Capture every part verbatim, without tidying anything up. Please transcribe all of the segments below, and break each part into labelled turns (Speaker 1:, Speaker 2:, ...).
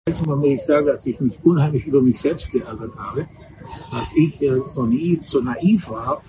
Speaker 1: Manchmal muss ich sagen, dass ich mich unheimlich über mich selbst geärgert habe, dass ich äh, so, naiv, so naiv war.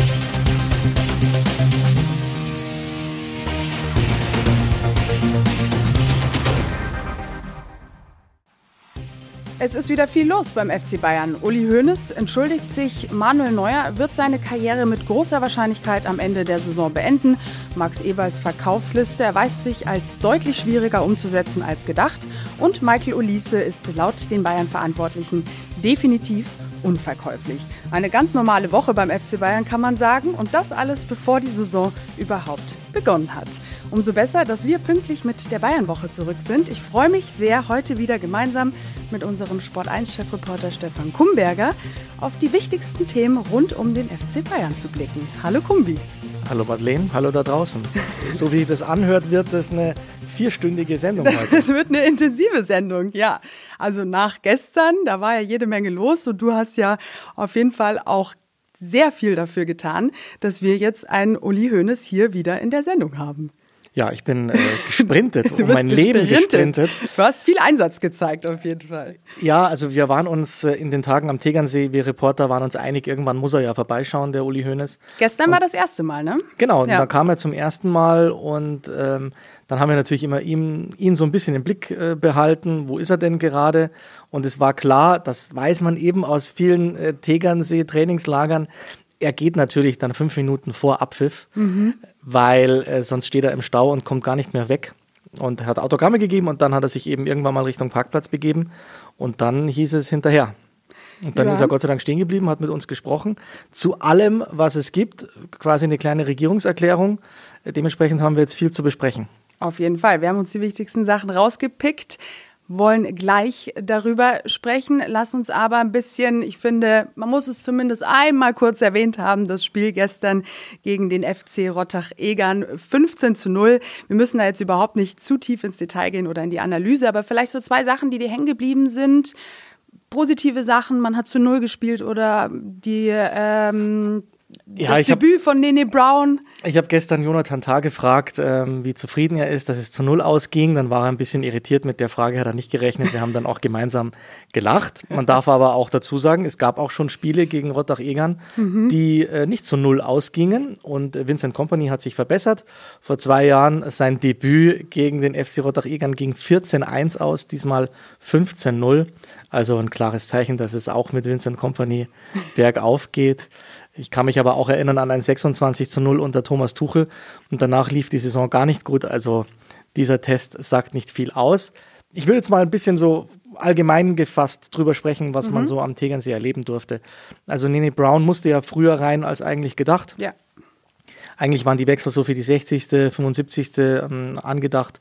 Speaker 2: Es ist wieder viel los beim F C Bayern. Uli Hoeneß entschuldigt sich, Manuel Neuer wird seine Karriere mit großer Wahrscheinlichkeit am Ende der Saison beenden. Max Eberls Verkaufsliste erweist sich als deutlich schwieriger umzusetzen als gedacht. Und Michael Olise ist laut den Bayern-Verantwortlichen definitiv unverkäuflich. Eine ganz normale Woche beim F C Bayern, kann man sagen. Und das alles, bevor die Saison überhaupt begonnen hat. Umso besser, dass wir pünktlich mit der Bayern-Woche zurück sind. Ich freue mich sehr, heute wieder gemeinsam mit unserem Sport eins Chefreporter Stefan Kumberger auf die wichtigsten Themen rund um den F C Bayern zu blicken. Hallo Kumbi.
Speaker 3: Hallo Madeleine, hallo da draußen. So wie das anhört, wird das eine vierstündige Sendung heute.
Speaker 2: Das wird eine intensive Sendung, ja. Also nach gestern, da war ja jede Menge los und du hast ja auf jeden Fall auch sehr viel dafür getan, dass wir jetzt einen Uli Hoeneß hier wieder in der Sendung haben.
Speaker 3: Ja, ich bin äh, gesprintet, um mein Leben gesprintet.
Speaker 2: Du hast viel Einsatz gezeigt, auf jeden Fall.
Speaker 3: Ja, also wir waren uns äh, in den Tagen am Tegernsee, wir Reporter waren uns einig, irgendwann muss er ja vorbeischauen, der Uli Hoeneß.
Speaker 2: Gestern
Speaker 3: und,
Speaker 2: war das erste Mal, ne?
Speaker 3: Genau,
Speaker 2: ja.
Speaker 3: Da kam er zum ersten Mal und ähm, dann haben wir natürlich immer ihm, ihn so ein bisschen im Blick äh, behalten, wo ist er denn gerade? Und es war klar, das weiß man eben aus vielen äh, Tegernsee-Trainingslagern, er geht natürlich dann fünf Minuten vor Abpfiff, mhm. weil äh, sonst steht er im Stau und kommt gar nicht mehr weg. Und er hat Autogramme gegeben und dann hat er sich eben irgendwann mal Richtung Parkplatz begeben und dann hieß es hinterher. Und dann ja. ist er Gott sei Dank stehen geblieben, hat mit uns gesprochen. Zu allem, was es gibt, quasi eine kleine Regierungserklärung. Dementsprechend haben wir jetzt viel zu besprechen.
Speaker 2: Auf jeden Fall. Wir haben uns die wichtigsten Sachen rausgepickt, wollen gleich darüber sprechen. Lass uns aber ein bisschen, ich finde, man muss es zumindest einmal kurz erwähnt haben, das Spiel gestern gegen den F C Rottach-Egern fünfzehn zu null. Wir müssen da jetzt überhaupt nicht zu tief ins Detail gehen oder in die Analyse, aber vielleicht so zwei Sachen, die dir hängen geblieben sind. Positive Sachen, man hat zu null gespielt oder die ähm,
Speaker 3: Ja,
Speaker 2: das Debüt hab, von Nene Brown.
Speaker 3: Ich habe gestern Jonathan Tah gefragt, ähm, wie zufrieden er ist, dass es zu null ausging. Dann war er ein bisschen irritiert mit der Frage, hat er nicht gerechnet. Wir haben dann auch gemeinsam gelacht. Man darf aber auch dazu sagen, es gab auch schon Spiele gegen Rottach-Egern, mhm. die äh, nicht zu null ausgingen. Und Vincent Kompany hat sich verbessert. Vor zwei Jahren sein Debüt gegen den F C Rottach-Egern ging vierzehn eins aus, diesmal fünfzehn null. Also ein klares Zeichen, dass es auch mit Vincent Kompany bergauf geht. Ich kann mich aber auch erinnern an ein sechsundzwanzig zu null unter Thomas Tuchel und danach lief die Saison gar nicht gut. Also dieser Test sagt nicht viel aus. Ich will jetzt mal ein bisschen so allgemein gefasst drüber sprechen, was mhm. man so am Tegernsee erleben durfte. Also Nene Brown musste ja früher rein als eigentlich gedacht.
Speaker 2: Ja.
Speaker 3: Eigentlich waren die Wechsel so für die sechzigste, fünfundsiebzigste Ähm, angedacht.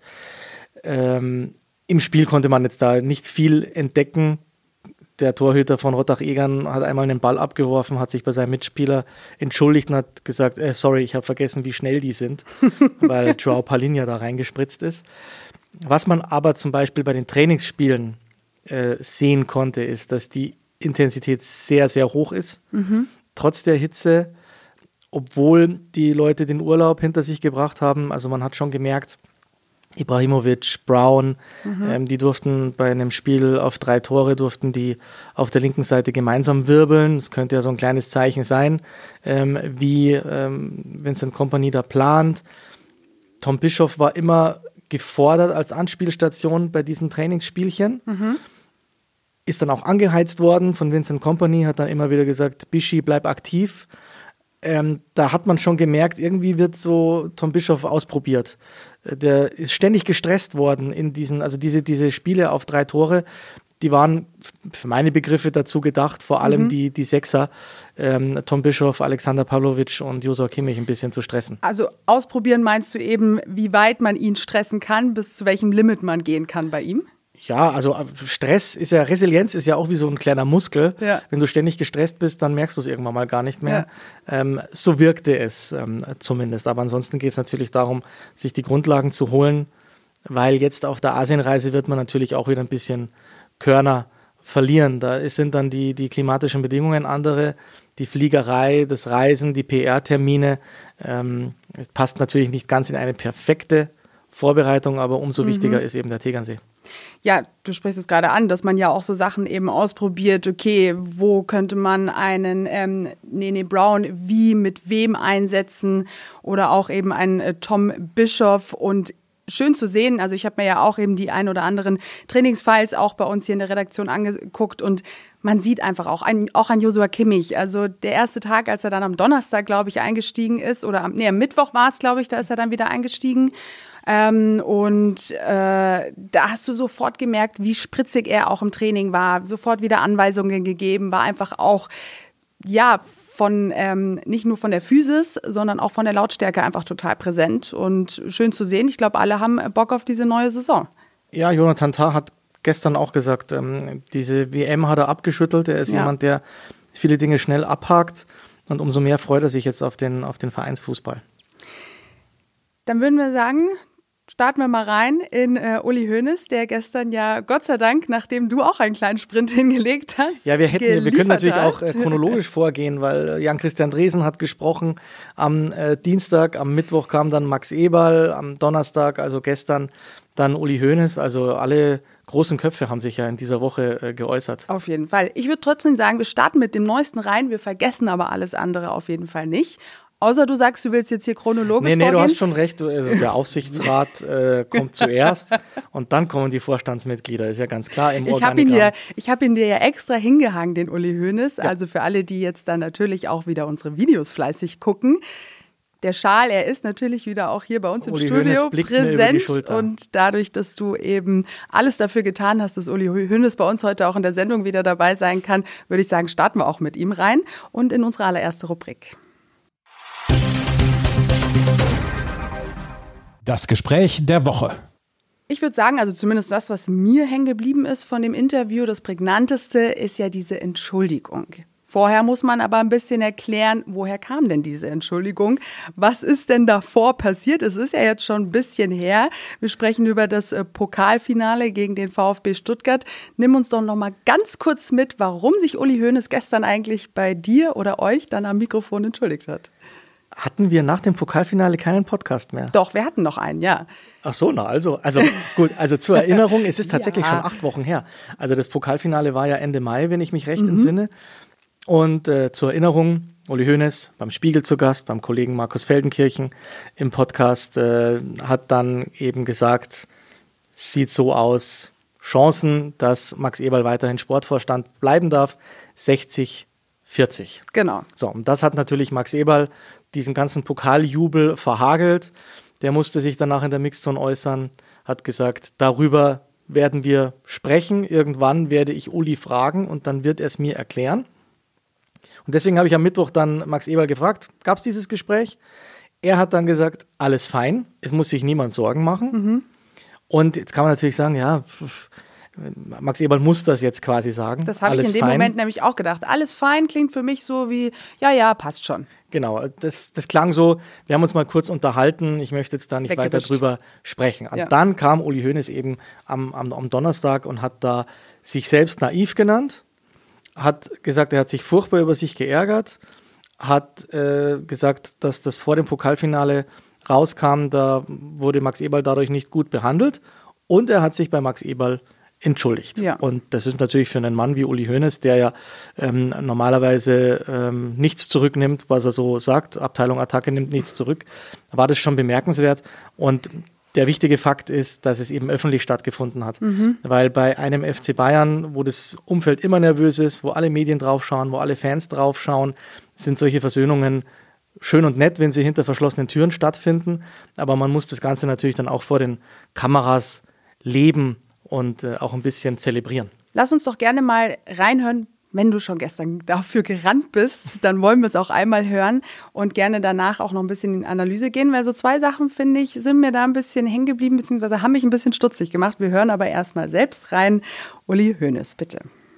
Speaker 3: Ähm, im Spiel konnte man jetzt da nicht viel entdecken. Der Torhüter von Rottach-Egern hat einmal einen Ball abgeworfen, hat sich bei seinem Mitspieler entschuldigt und hat gesagt, äh, sorry, ich habe vergessen, wie schnell die sind, weil João Palhinha da reingespritzt ist. Was man aber zum Beispiel bei den Trainingsspielen äh, sehen konnte, ist, dass die Intensität sehr, sehr hoch ist, mhm. trotz der Hitze, obwohl die Leute den Urlaub hinter sich gebracht haben. Also man hat schon gemerkt, Ibrahimovic, Brown, mhm. ähm, die durften bei einem Spiel auf drei Tore, durften die auf der linken Seite gemeinsam wirbeln. Das könnte ja so ein kleines Zeichen sein, ähm, wie ähm, Vincent Kompany da plant. Tom Bischoff war immer gefordert als Anspielstation bei diesen Trainingsspielchen. Mhm. Ist dann auch angeheizt worden von Vincent Kompany, hat dann immer wieder gesagt, Bischi, bleib aktiv. Ähm, da hat man schon gemerkt, irgendwie wird so Tom Bischoff ausprobiert. Der ist ständig gestresst worden in diesen, also diese, diese Spiele auf drei Tore, die waren für meine Begriffe dazu gedacht, vor allem mhm. die, die Sechser, ähm, Tom Bischoff, Alexander Pavlovic und Joshua Kimmich ein bisschen zu stressen.
Speaker 2: Also ausprobieren meinst du eben, wie weit man ihn stressen kann, bis zu welchem Limit man gehen kann bei ihm?
Speaker 3: Ja, also Stress ist ja, Resilienz ist ja auch wie so ein kleiner Muskel. Ja. Wenn du ständig gestresst bist, dann merkst du es irgendwann mal gar nicht mehr. Ja. Ähm, so wirkte es ähm, zumindest. Aber ansonsten geht es natürlich darum, sich die Grundlagen zu holen, weil jetzt auf der Asienreise wird man natürlich auch wieder ein bisschen Körner verlieren. Da sind dann die, die klimatischen Bedingungen andere, die Fliegerei, das Reisen, die P R-Termine. Ähm, es passt natürlich nicht ganz in eine perfekte Vorbereitung, aber umso mhm. wichtiger ist eben der Tegernsee.
Speaker 2: Ja, du sprichst es gerade an, dass man ja auch so Sachen eben ausprobiert. Okay, wo könnte man einen ähm, Nene Brown wie mit wem einsetzen oder auch eben einen äh, Tom Bischoff und schön zu sehen. Also ich habe mir ja auch eben die ein oder anderen Trainingsfiles auch bei uns hier in der Redaktion angeguckt und man sieht einfach auch, ein, auch an Joshua Kimmich, also der erste Tag, als er dann am Donnerstag, glaube ich, eingestiegen ist oder am, nee, am Mittwoch war es, glaube ich, da ist er dann wieder eingestiegen. Ähm, und äh, da hast du sofort gemerkt, wie spritzig er auch im Training war, sofort wieder Anweisungen gegeben, war einfach auch, ja, von ähm, nicht nur von der Physis, sondern auch von der Lautstärke einfach total präsent und schön zu sehen. Ich glaube, alle haben Bock auf diese neue Saison.
Speaker 3: Ja, Jonathan Tah hat gestern auch gesagt, ähm, diese W M hat er abgeschüttelt. Er ist ja. jemand, der viele Dinge schnell abhakt und umso mehr freut er sich jetzt auf den, auf den Vereinsfußball.
Speaker 2: Dann würden wir sagen, starten wir mal rein in äh, Uli Hoeneß, der gestern ja, Gott sei Dank, nachdem du auch einen kleinen Sprint hingelegt hast,
Speaker 3: ja, wir hätten, wir können natürlich hat. auch äh, chronologisch vorgehen, weil äh, Jan-Christian Dresen hat gesprochen am äh, Dienstag, am Mittwoch kam dann Max Eberl, am Donnerstag, also gestern, dann Uli Hoeneß, also alle großen Köpfe haben sich ja in dieser Woche äh, geäußert.
Speaker 2: Auf jeden Fall. Ich würde trotzdem sagen, wir starten mit dem Neuesten rein, wir vergessen aber alles andere auf jeden Fall nicht. Außer du sagst, du willst jetzt hier chronologisch
Speaker 3: nee, nee,
Speaker 2: vorgehen.
Speaker 3: Nee, du hast schon recht. Also der Aufsichtsrat äh, kommt zuerst und dann kommen die Vorstandsmitglieder. Ist ja ganz klar im Organigramm.
Speaker 2: Ich habe ihn, ich hab ihn dir ja extra hingehangen, den Uli Hoeneß. Ja. Also für alle, die jetzt dann natürlich auch wieder unsere Videos fleißig gucken. Der Schal, er ist natürlich wieder auch hier bei uns im
Speaker 3: Uli
Speaker 2: Studio präsent. Und dadurch, dass du eben alles dafür getan hast, dass Uli Hoeneß bei uns heute auch in der Sendung wieder dabei sein kann, würde ich sagen, starten wir auch mit ihm rein und in unsere allererste Rubrik.
Speaker 4: Das Gespräch der Woche.
Speaker 2: Ich würde sagen, also zumindest das, was mir hängen geblieben ist von dem Interview, das Prägnanteste ist ja diese Entschuldigung. Vorher muss man aber ein bisschen erklären, woher kam denn diese Entschuldigung? Was ist denn davor passiert? Es ist ja jetzt schon ein bisschen her. Wir sprechen über das Pokalfinale gegen den VfB Stuttgart. Nimm uns doch noch mal ganz kurz mit, warum sich Uli Hoeneß gestern eigentlich bei dir oder euch dann am Mikrofon entschuldigt hat.
Speaker 3: Hatten wir nach dem Pokalfinale keinen Podcast mehr?
Speaker 2: Doch, wir hatten noch einen, ja.
Speaker 3: Ach so, na also, also gut, also zur Erinnerung, es ist tatsächlich ja. schon acht Wochen her. Also das Pokalfinale war ja Ende Mai, wenn ich mich recht mhm. entsinne. Und äh, zur Erinnerung, Uli Hoeneß beim Spiegel zu Gast, beim Kollegen Markus Feldenkirchen im Podcast, äh, hat dann eben gesagt, sieht so aus, Chancen, dass Max Eberl weiterhin Sportvorstand bleiben darf, sechzig vierzig.
Speaker 2: Genau.
Speaker 3: So, und das hat natürlich Max Eberl diesen ganzen Pokaljubel verhagelt. Der musste sich danach in der Mixzone äußern, hat gesagt, darüber werden wir sprechen. Irgendwann werde ich Uli fragen und dann wird er es mir erklären. Und deswegen habe ich am Mittwoch dann Max Eberl gefragt, gab es dieses Gespräch? Er hat dann gesagt, alles fein, es muss sich niemand Sorgen machen. Mhm. Und jetzt kann man natürlich sagen, ja, Max Eberl muss das jetzt quasi sagen.
Speaker 2: Das habe ich in dem fein. Moment nämlich auch gedacht. Alles fein klingt für mich so wie, ja, ja, passt schon.
Speaker 3: Genau, das, das klang so, wir haben uns mal kurz unterhalten, ich möchte jetzt da nicht weiter drüber sprechen. Und ja. dann kam Uli Hoeneß eben am, am, am Donnerstag und hat da sich selbst naiv genannt, hat gesagt, er hat sich furchtbar über sich geärgert, hat äh, gesagt, dass das vor dem Pokalfinale rauskam, da wurde Max Eberl dadurch nicht gut behandelt und er hat sich bei Max Eberl entschuldigt. Ja. Und das ist natürlich für einen Mann wie Uli Hoeneß, der ja ähm, normalerweise ähm, nichts zurücknimmt, was er so sagt, Abteilung Attacke nimmt nichts zurück, war das schon bemerkenswert. Und der wichtige Fakt ist, dass es eben öffentlich stattgefunden hat. Mhm. Weil bei einem F C Bayern, wo das Umfeld immer nervös ist, wo alle Medien draufschauen, wo alle Fans draufschauen, sind solche Versöhnungen schön und nett, wenn sie hinter verschlossenen Türen stattfinden. Aber man muss das Ganze natürlich dann auch vor den Kameras leben und äh, auch ein bisschen zelebrieren.
Speaker 2: Lass uns doch gerne mal reinhören, wenn du schon gestern dafür gerannt bist, dann wollen wir es auch einmal hören und gerne danach auch noch ein bisschen in Analyse gehen, weil so zwei Sachen, finde ich, sind mir da ein bisschen hängen geblieben, beziehungsweise haben mich ein bisschen stutzig gemacht. Wir hören aber erstmal selbst rein. Uli Hoeneß, bitte.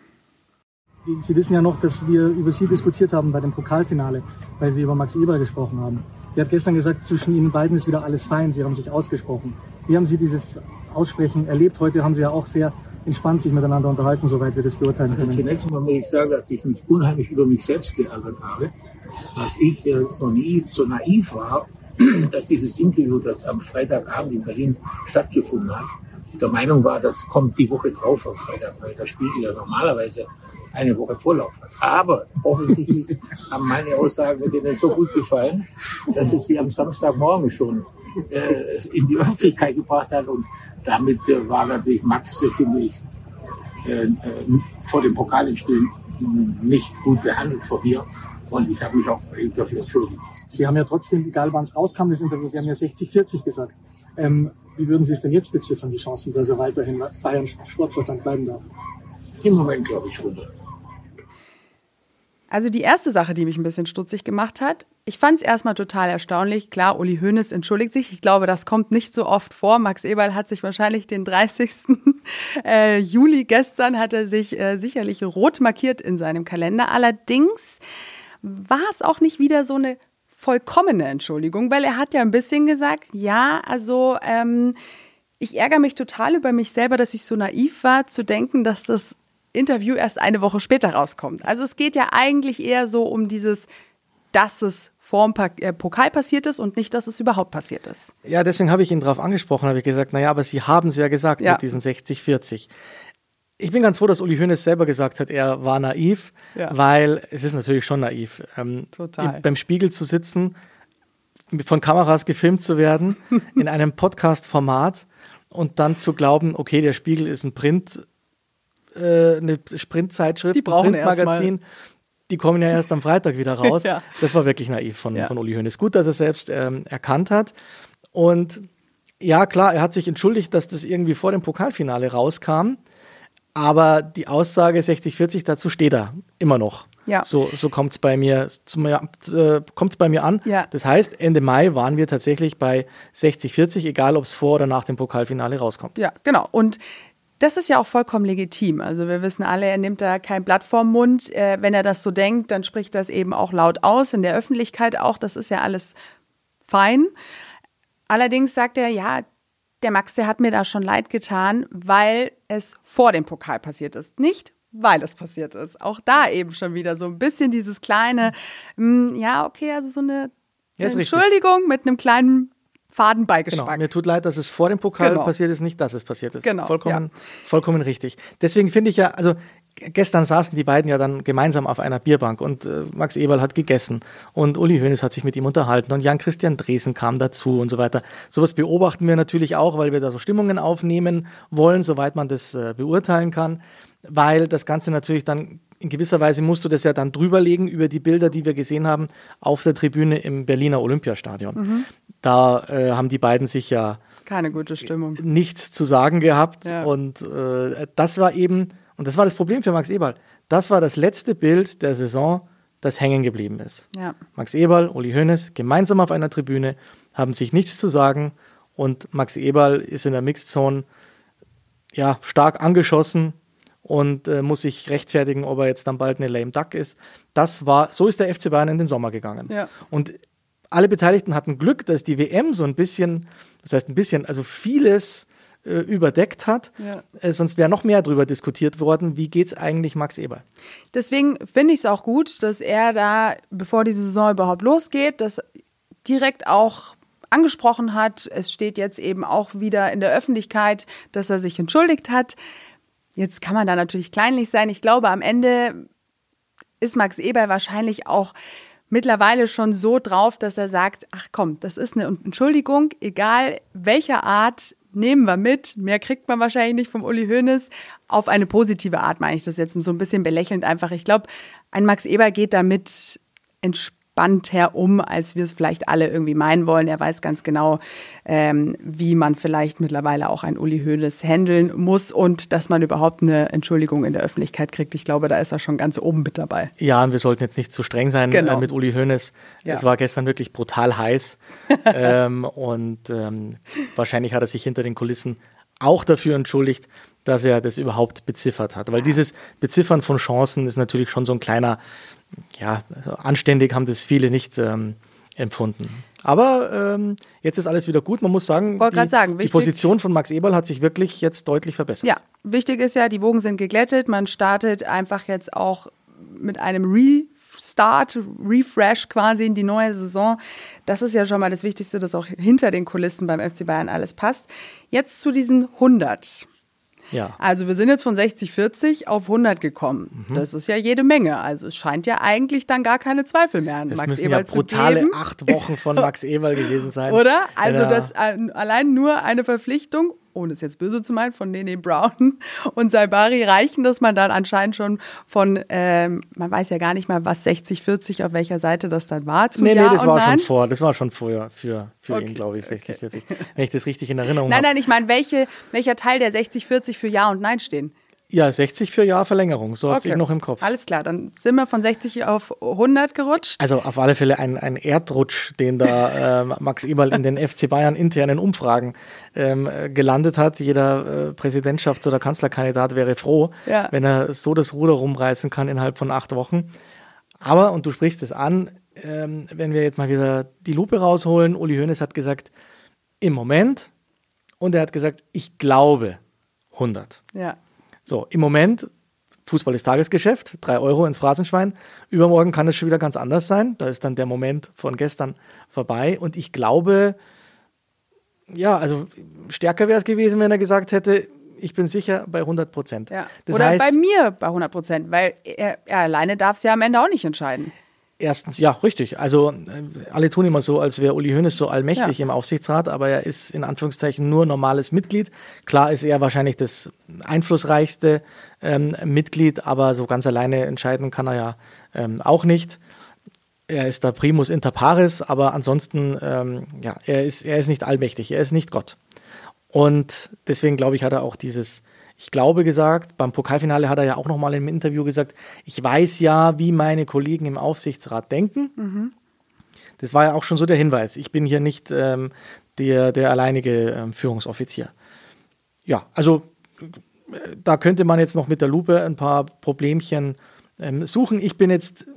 Speaker 5: Sie wissen ja noch, dass wir über Sie diskutiert haben bei dem Pokalfinale, weil Sie über Max Eberl gesprochen haben. Er hat gestern gesagt, zwischen Ihnen beiden ist wieder alles fein. Sie haben sich ausgesprochen. Wie haben Sie dieses Aussprechen erlebt? Heute haben Sie ja auch sehr entspannt sich miteinander unterhalten, soweit wir das beurteilen können.
Speaker 1: Zunächst einmal muss ich sagen, dass ich mich unheimlich über mich selbst geärgert habe, dass ich äh, so, naiv, so naiv war, dass dieses Interview, das am Freitagabend in Berlin stattgefunden hat, der Meinung war, das kommt die Woche drauf auf Freitag, weil der Spiegel ja normalerweise eine Woche Vorlauf hat. Aber offensichtlich haben meine Aussagen denen so gut gefallen, dass es sie am Samstagmorgen schon äh, in die Öffentlichkeit gebracht hat. Und damit äh, war natürlich Max, äh, finde ich, äh, äh, vor dem Pokalspiel nicht gut behandelt von mir. Und ich habe mich auch dafür entschuldigt.
Speaker 5: Sie haben ja trotzdem, egal wann es rauskam, das Interview, Sie haben ja sechzig vierzig gesagt. Ähm, wie würden Sie es denn jetzt beziffern, die Chancen, dass er weiterhin Bayern Sportvorstand bleiben darf?
Speaker 1: Im Moment glaube ich runter.
Speaker 2: Also die erste Sache, die mich ein bisschen stutzig gemacht hat, ich fand es erstmal total erstaunlich. Klar, Uli Hoeneß entschuldigt sich. Ich glaube, das kommt nicht so oft vor. Max Eberl hat sich wahrscheinlich den dreißigsten Äh, Juli gestern, hat er sich äh, sicherlich rot markiert in seinem Kalender. Allerdings war es auch nicht wieder so eine vollkommene Entschuldigung, weil er hat ja ein bisschen gesagt, ja, also ähm, ich ärgere mich total über mich selber, dass ich so naiv war, zu denken, dass das Interview erst eine Woche später rauskommt. Also es geht ja eigentlich eher so um dieses, dass es vor dem Pokal passiert ist und nicht, dass es überhaupt passiert ist.
Speaker 3: Ja, deswegen habe ich ihn darauf angesprochen, habe ich gesagt, naja, aber Sie haben es ja gesagt
Speaker 2: ja.
Speaker 3: mit diesen sechzig vierzig. Ich bin ganz froh, dass Uli Hoeneß selber gesagt hat, er war naiv, ja. weil es ist natürlich schon naiv. Ähm,
Speaker 2: Total.
Speaker 3: Beim Spiegel zu sitzen, von Kameras gefilmt zu werden, in einem Podcast-Format und dann zu glauben, okay, der Spiegel ist ein Print- eine Sprintzeitschrift,
Speaker 2: die brauchen
Speaker 3: ein Printmagazin, die kommen ja erst am Freitag wieder raus. ja. Das war wirklich naiv von, ja. von Uli Hoeneß. Gut, dass er selbst ähm, erkannt hat. Und ja, klar, er hat sich entschuldigt, dass das irgendwie vor dem Pokalfinale rauskam. Aber die Aussage sechzig vierzig, dazu steht er immer noch. Ja. So, so kommt es bei mir, äh, kommt's bei mir an.
Speaker 2: Ja.
Speaker 3: Das heißt, Ende Mai waren wir tatsächlich bei sechzig vierzig, egal ob es vor oder nach dem Pokalfinale rauskommt.
Speaker 2: Ja, genau. Und das ist ja auch vollkommen legitim. Also wir wissen alle, er nimmt da kein Blatt vorm Mund. Äh, wenn er das so denkt, dann spricht das eben auch laut aus, in der Öffentlichkeit auch. Das ist ja alles fein. Allerdings sagt er, ja, der Max, der hat mir da schon leid getan, weil es vor dem Pokal passiert ist. Nicht, weil es passiert ist. Auch da eben schon wieder so ein bisschen dieses kleine, mh, ja, okay, also so eine, eine Entschuldigung richtig. Mit einem kleinen Fadenbeigeschmack.
Speaker 3: Genau. Mir tut leid, dass es vor dem Pokal
Speaker 2: genau.
Speaker 3: passiert ist, nicht, dass es passiert ist.
Speaker 2: Genau,
Speaker 3: vollkommen,
Speaker 2: ja.
Speaker 3: vollkommen richtig. Deswegen finde ich ja, also gestern saßen die beiden ja dann gemeinsam auf einer Bierbank und äh, Max Eberl hat gegessen und Uli Hoeneß hat sich mit ihm unterhalten und Jan-Christian Dresen kam dazu und so weiter. Sowas beobachten wir natürlich auch, weil wir da so Stimmungen aufnehmen wollen, soweit man das äh, beurteilen kann, weil das Ganze natürlich dann in gewisser Weise musst du das ja dann drüberlegen über die Bilder, die wir gesehen haben auf der Tribüne im Berliner Olympiastadion. Mhm. Da äh, haben die beiden sich ja
Speaker 2: keine gute Stimmung,
Speaker 3: nichts zu sagen gehabt.
Speaker 2: Ja.
Speaker 3: Und äh, das war eben, und das war das Problem für Max Eberl, das war das letzte Bild der Saison, das hängen geblieben ist.
Speaker 2: Ja.
Speaker 3: Max Eberl, Uli Hoeneß, gemeinsam auf einer Tribüne, haben sich nichts zu sagen und Max Eberl ist in der Mixed Zone ja, stark angeschossen und äh, muss sich rechtfertigen, ob er jetzt dann bald eine lame duck ist. Das war, so ist der F C Bayern in den Sommer gegangen.
Speaker 2: Ja.
Speaker 3: Und alle Beteiligten hatten Glück, dass die W M so ein bisschen, das heißt ein bisschen, also vieles äh, überdeckt hat.
Speaker 2: Ja.
Speaker 3: Äh, sonst wäre noch mehr darüber diskutiert worden, wie geht es eigentlich Max Eberl.
Speaker 2: Deswegen finde ich es auch gut, dass er da, bevor die Saison überhaupt losgeht, das direkt auch angesprochen hat. Es steht jetzt eben auch wieder in der Öffentlichkeit, dass er sich entschuldigt hat. Jetzt kann man da natürlich kleinlich sein. Ich glaube, am Ende ist Max Eberl wahrscheinlich auch mittlerweile schon so drauf, dass er sagt, ach komm, das ist eine Entschuldigung, egal welcher Art, nehmen wir mit. Mehr kriegt man wahrscheinlich nicht vom Uli Hoeneß. Auf eine positive Art meine ich das jetzt und so ein bisschen belächelnd einfach. Ich glaube, ein Max Eberl geht damit entspannter um, als wir es vielleicht alle irgendwie meinen wollen. Er weiß ganz genau, ähm, wie man vielleicht mittlerweile auch ein Uli Hoeneß handeln muss und dass man überhaupt eine Entschuldigung in der Öffentlichkeit kriegt. Ich glaube, da ist er schon ganz oben mit dabei.
Speaker 3: Ja, und wir sollten jetzt nicht zu streng sein
Speaker 2: genau.
Speaker 3: äh, mit Uli Hoeneß.
Speaker 2: Ja.
Speaker 3: Es war gestern wirklich brutal heiß ähm, und ähm, wahrscheinlich hat er sich hinter den Kulissen auch dafür entschuldigt, dass er das überhaupt beziffert hat. Weil dieses Beziffern von Chancen ist natürlich schon so ein kleiner, ja, also anständig haben das viele nicht ähm, empfunden. Aber ähm, jetzt ist alles wieder gut. Man muss sagen, die,
Speaker 2: sagen
Speaker 3: die Position von Max Eberl hat sich wirklich jetzt deutlich verbessert.
Speaker 2: Ja, wichtig ist ja, die Wogen sind geglättet. Man startet einfach jetzt auch mit einem Refresh Start, Refresh quasi in die neue Saison. Das ist ja schon mal das Wichtigste, dass auch hinter den Kulissen beim F C Bayern alles passt. Jetzt zu diesen hundert.
Speaker 3: Ja.
Speaker 2: Also wir sind jetzt von sechzig vierzig auf hundert gekommen. Mhm. Das ist ja jede Menge. Also es scheint ja eigentlich dann gar keine Zweifel mehr an
Speaker 3: das
Speaker 2: Max
Speaker 3: müssen
Speaker 2: Eberl
Speaker 3: ja
Speaker 2: zu geben.
Speaker 3: brutale acht Wochen von Max Eberl gewesen sein.
Speaker 2: Oder? Also
Speaker 3: ja.
Speaker 2: das äh, allein nur eine Verpflichtung, ohne es jetzt böse zu meinen, von Nene Brown und Saibari reichen, dass man dann anscheinend schon von, ähm, man weiß ja gar nicht mal, was sechzig vierzig, auf welcher Seite das dann war. Zu
Speaker 3: nee,
Speaker 2: Ja
Speaker 3: nee, das
Speaker 2: und
Speaker 3: war
Speaker 2: Nein.
Speaker 3: schon vor, das war schon vorher für, für
Speaker 2: Okay,
Speaker 3: ihn, glaube ich, sechzig
Speaker 2: okay.
Speaker 3: vierzig. Wenn ich das richtig in Erinnerung
Speaker 2: Nein,
Speaker 3: habe.
Speaker 2: nein, ich meine, welche, welcher Teil der sechzig vierzig für Ja und Nein stehen?
Speaker 3: Ja, sechzig für Jahr Verlängerung, so hat
Speaker 2: Okay.
Speaker 3: ich noch im Kopf.
Speaker 2: Alles klar, dann sind wir von sechzig auf hundert gerutscht.
Speaker 3: Also auf alle Fälle ein, ein Erdrutsch, den da äh, Max Eberl in den F C Bayern internen Umfragen ähm, gelandet hat. Jeder äh, Präsidentschafts- oder Kanzlerkandidat wäre froh,
Speaker 2: Ja.
Speaker 3: wenn er so das Ruder rumreißen kann innerhalb von acht Wochen. Aber, und du sprichst es an, ähm, wenn wir jetzt mal wieder die Lupe rausholen, Uli Hoeneß hat gesagt, im Moment, und er hat gesagt, ich glaube hundert.
Speaker 2: Ja.
Speaker 3: So, im Moment, Fußball ist Tagesgeschäft, drei Euro ins Phrasenschwein. Übermorgen kann es schon wieder ganz anders sein. Da ist dann der Moment von gestern vorbei. Und ich glaube, ja, also stärker wäre es gewesen, wenn er gesagt hätte, ich bin sicher bei hundert Prozent.
Speaker 2: Ja.
Speaker 3: Das
Speaker 2: Oder
Speaker 3: heißt,
Speaker 2: bei mir bei hundert Prozent, weil er, er alleine darf es ja am Ende auch nicht entscheiden.
Speaker 3: Erstens, ja, richtig. Also äh, alle tun immer so, als wäre Uli Hoeneß so allmächtig
Speaker 2: Ja.
Speaker 3: im Aufsichtsrat, aber er ist in Anführungszeichen nur normales Mitglied. Klar ist er wahrscheinlich das einflussreichste ähm, Mitglied, aber so ganz alleine entscheiden kann er ja ähm, auch nicht. Er ist der Primus inter pares, aber ansonsten, ähm, ja, er ist, er ist nicht allmächtig, er ist nicht Gott. Und deswegen, glaube ich, hat er auch dieses Ich glaube gesagt, beim Pokalfinale hat er ja auch nochmal im Interview gesagt, ich weiß ja, wie meine Kollegen im Aufsichtsrat denken. Mhm. Das war ja auch schon so der Hinweis. Ich bin hier nicht ähm, der, der alleinige ähm, Führungsoffizier. Ja, also äh, da könnte man jetzt noch mit der Lupe ein paar Problemchen ähm, suchen. Ich bin jetzt,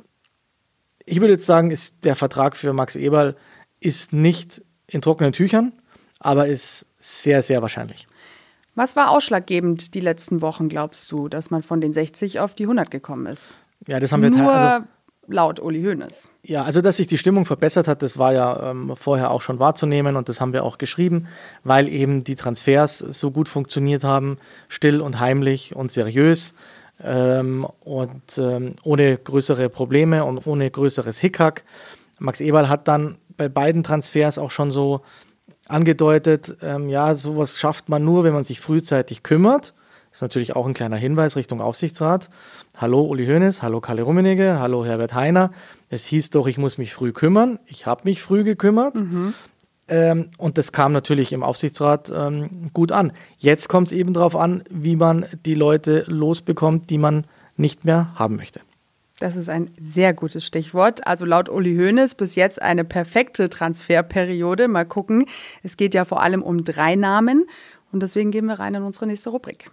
Speaker 3: ich würde jetzt sagen, ist der Vertrag für Max Eberl ist nicht in trockenen Tüchern, aber ist sehr, sehr wahrscheinlich.
Speaker 2: Was war ausschlaggebend die letzten Wochen, glaubst du, dass man von den sechzig auf die hundert gekommen ist?
Speaker 3: Ja, das haben wir
Speaker 2: Nur
Speaker 3: also,
Speaker 2: laut Uli Hoeneß.
Speaker 3: Ja, also dass sich die Stimmung verbessert hat, das war ja ähm, vorher auch schon wahrzunehmen und das haben wir auch geschrieben, weil eben die Transfers so gut funktioniert haben, still und heimlich und seriös ähm, und ähm, ohne größere Probleme und ohne größeres Hickhack. Max Eberl hat dann bei beiden Transfers auch schon so angedeutet, ähm, ja, sowas schafft man nur, wenn man sich frühzeitig kümmert. Das ist natürlich auch ein kleiner Hinweis Richtung Aufsichtsrat. Hallo Uli Hoeneß, hallo Kalle Rummenigge, hallo Herbert Hainer. Es hieß doch, ich muss mich früh kümmern. Ich habe mich früh gekümmert. Mhm. Ähm, und das kam natürlich im Aufsichtsrat ähm, gut an. Jetzt kommt es eben darauf an, wie man die Leute losbekommt, die man nicht mehr haben möchte.
Speaker 2: Das ist ein sehr gutes Stichwort. Also laut Uli Hoeneß bis jetzt eine perfekte Transferperiode. Mal gucken. Es geht ja vor allem um drei Namen. Und deswegen gehen wir rein in unsere nächste Rubrik.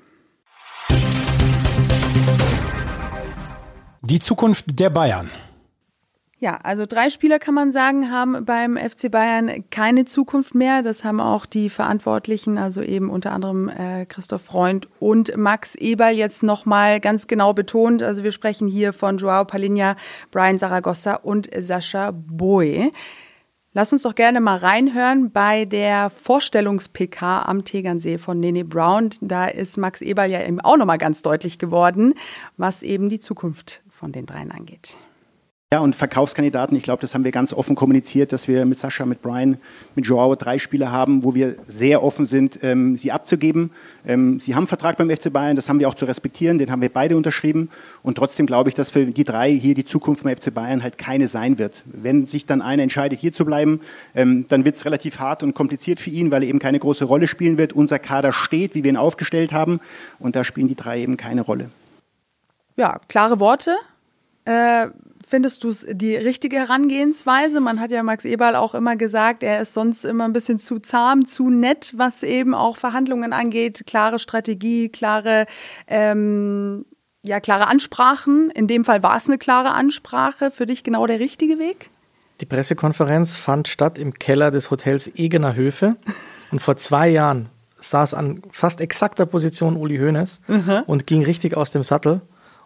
Speaker 4: Die Zukunft der Bayern.
Speaker 2: Ja, also drei Spieler kann man sagen, haben beim F C Bayern keine Zukunft mehr. Das haben auch die Verantwortlichen, also eben unter anderem äh, Christoph Freund und Max Eberl jetzt nochmal ganz genau betont. Also wir sprechen hier von Joao Palhinha, Brian Zaragoza und Sascha Boey. Lass uns doch gerne mal reinhören bei der Vorstellungs-P K am Tegernsee von Nene Brown. Da ist Max Eberl ja eben auch nochmal ganz deutlich geworden, was eben die Zukunft von den dreien angeht.
Speaker 6: Ja, und Verkaufskandidaten, ich glaube, das haben wir ganz offen kommuniziert, dass wir mit Sascha, mit Brian, mit Joao drei Spieler haben, wo wir sehr offen sind, ähm, sie abzugeben. Ähm, sie haben einen Vertrag beim F C Bayern, das haben wir auch zu respektieren, den haben wir beide unterschrieben. Und trotzdem glaube ich, dass für die drei hier die Zukunft beim F C Bayern halt keine sein wird. Wenn sich dann einer entscheidet, hier zu bleiben, ähm, dann wird es relativ hart und kompliziert für ihn, weil er eben keine große Rolle spielen wird. Unser Kader steht, wie wir ihn aufgestellt haben, und da spielen die drei eben keine Rolle.
Speaker 2: Ja, klare Worte. Äh, findest du es die richtige Herangehensweise? Man hat ja Max Eberl auch immer gesagt, er ist sonst immer ein bisschen zu zahm, zu nett, was eben auch Verhandlungen angeht. Klare Strategie, klare, ähm, ja, klare Ansprachen. In dem Fall war es eine klare Ansprache. Für dich genau der richtige Weg?
Speaker 3: Die Pressekonferenz fand statt im Keller des Hotels Egener Höfe. Und vor zwei Jahren saß an fast exakter Position Uli Hoeneß mhm. und ging richtig aus dem Sattel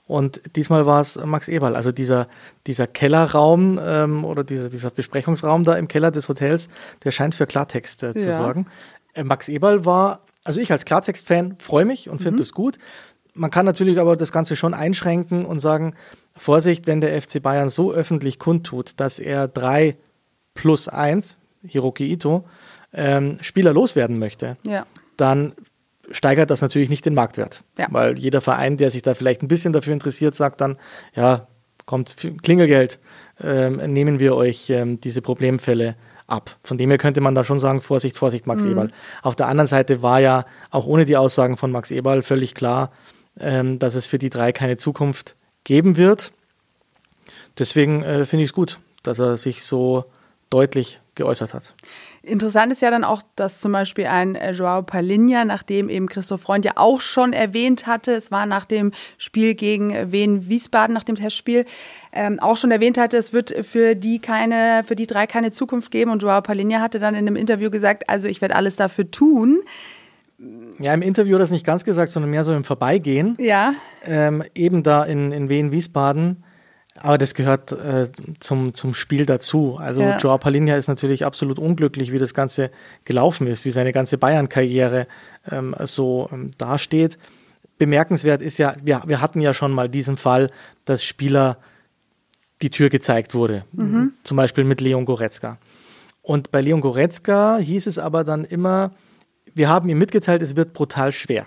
Speaker 3: Und diesmal war es Max Eberl. Also dieser, dieser Kellerraum ähm, oder dieser, dieser Besprechungsraum da im Keller des Hotels, der scheint für Klartext äh, zu
Speaker 2: Ja.
Speaker 3: sorgen. Äh, Max Eberl war, also ich als Klartext-Fan freue mich und finde
Speaker 2: Mhm.
Speaker 3: das gut. Man kann natürlich aber das Ganze schon einschränken und sagen, Vorsicht, wenn der F C Bayern so öffentlich kundtut, dass er drei plus eins, Hiroki Ito, ähm, Spieler loswerden möchte,
Speaker 2: Ja.
Speaker 3: dann steigert das natürlich nicht den Marktwert.
Speaker 2: Ja.
Speaker 3: Weil jeder Verein, der sich da vielleicht ein bisschen dafür interessiert, sagt dann, ja, kommt Klingelgeld, ähm, nehmen wir euch ähm, diese Problemfälle ab. Von dem her könnte man da schon sagen, Vorsicht, Vorsicht, Max
Speaker 2: Mhm.
Speaker 3: Eberl. Auf der anderen Seite war ja auch ohne die Aussagen von Max Eberl völlig klar, ähm, dass es für die drei keine Zukunft geben wird. Deswegen äh, finde ich es gut, dass er sich so deutlich geäußert hat.
Speaker 2: Interessant ist ja dann auch, dass zum Beispiel ein äh, Joao Palinha, nachdem eben Christoph Freund ja auch schon erwähnt hatte, es war nach dem Spiel gegen äh, Wien Wiesbaden, nach dem Testspiel, ähm, auch schon erwähnt hatte, es wird für die keine, für die drei keine Zukunft geben. Und Joao Palinha hatte dann in einem Interview gesagt, also ich werde alles dafür tun.
Speaker 3: Ja, im Interview hat er das nicht ganz gesagt, sondern mehr so im Vorbeigehen.
Speaker 2: Ja.
Speaker 3: Ähm, eben da in, in Wien Wiesbaden. Aber das gehört äh, zum, zum Spiel dazu. Also
Speaker 2: Ja.
Speaker 3: Joao Palinha ist natürlich absolut unglücklich, wie das Ganze gelaufen ist, wie seine ganze Bayern-Karriere ähm, so ähm, dasteht. Bemerkenswert ist ja, wir, wir hatten ja schon mal diesen Fall, dass Spieler die Tür gezeigt wurde.
Speaker 2: Mhm.
Speaker 3: Zum Beispiel mit Leon Goretzka. Und bei Leon Goretzka hieß es aber dann immer, wir haben ihm mitgeteilt, es wird brutal schwer.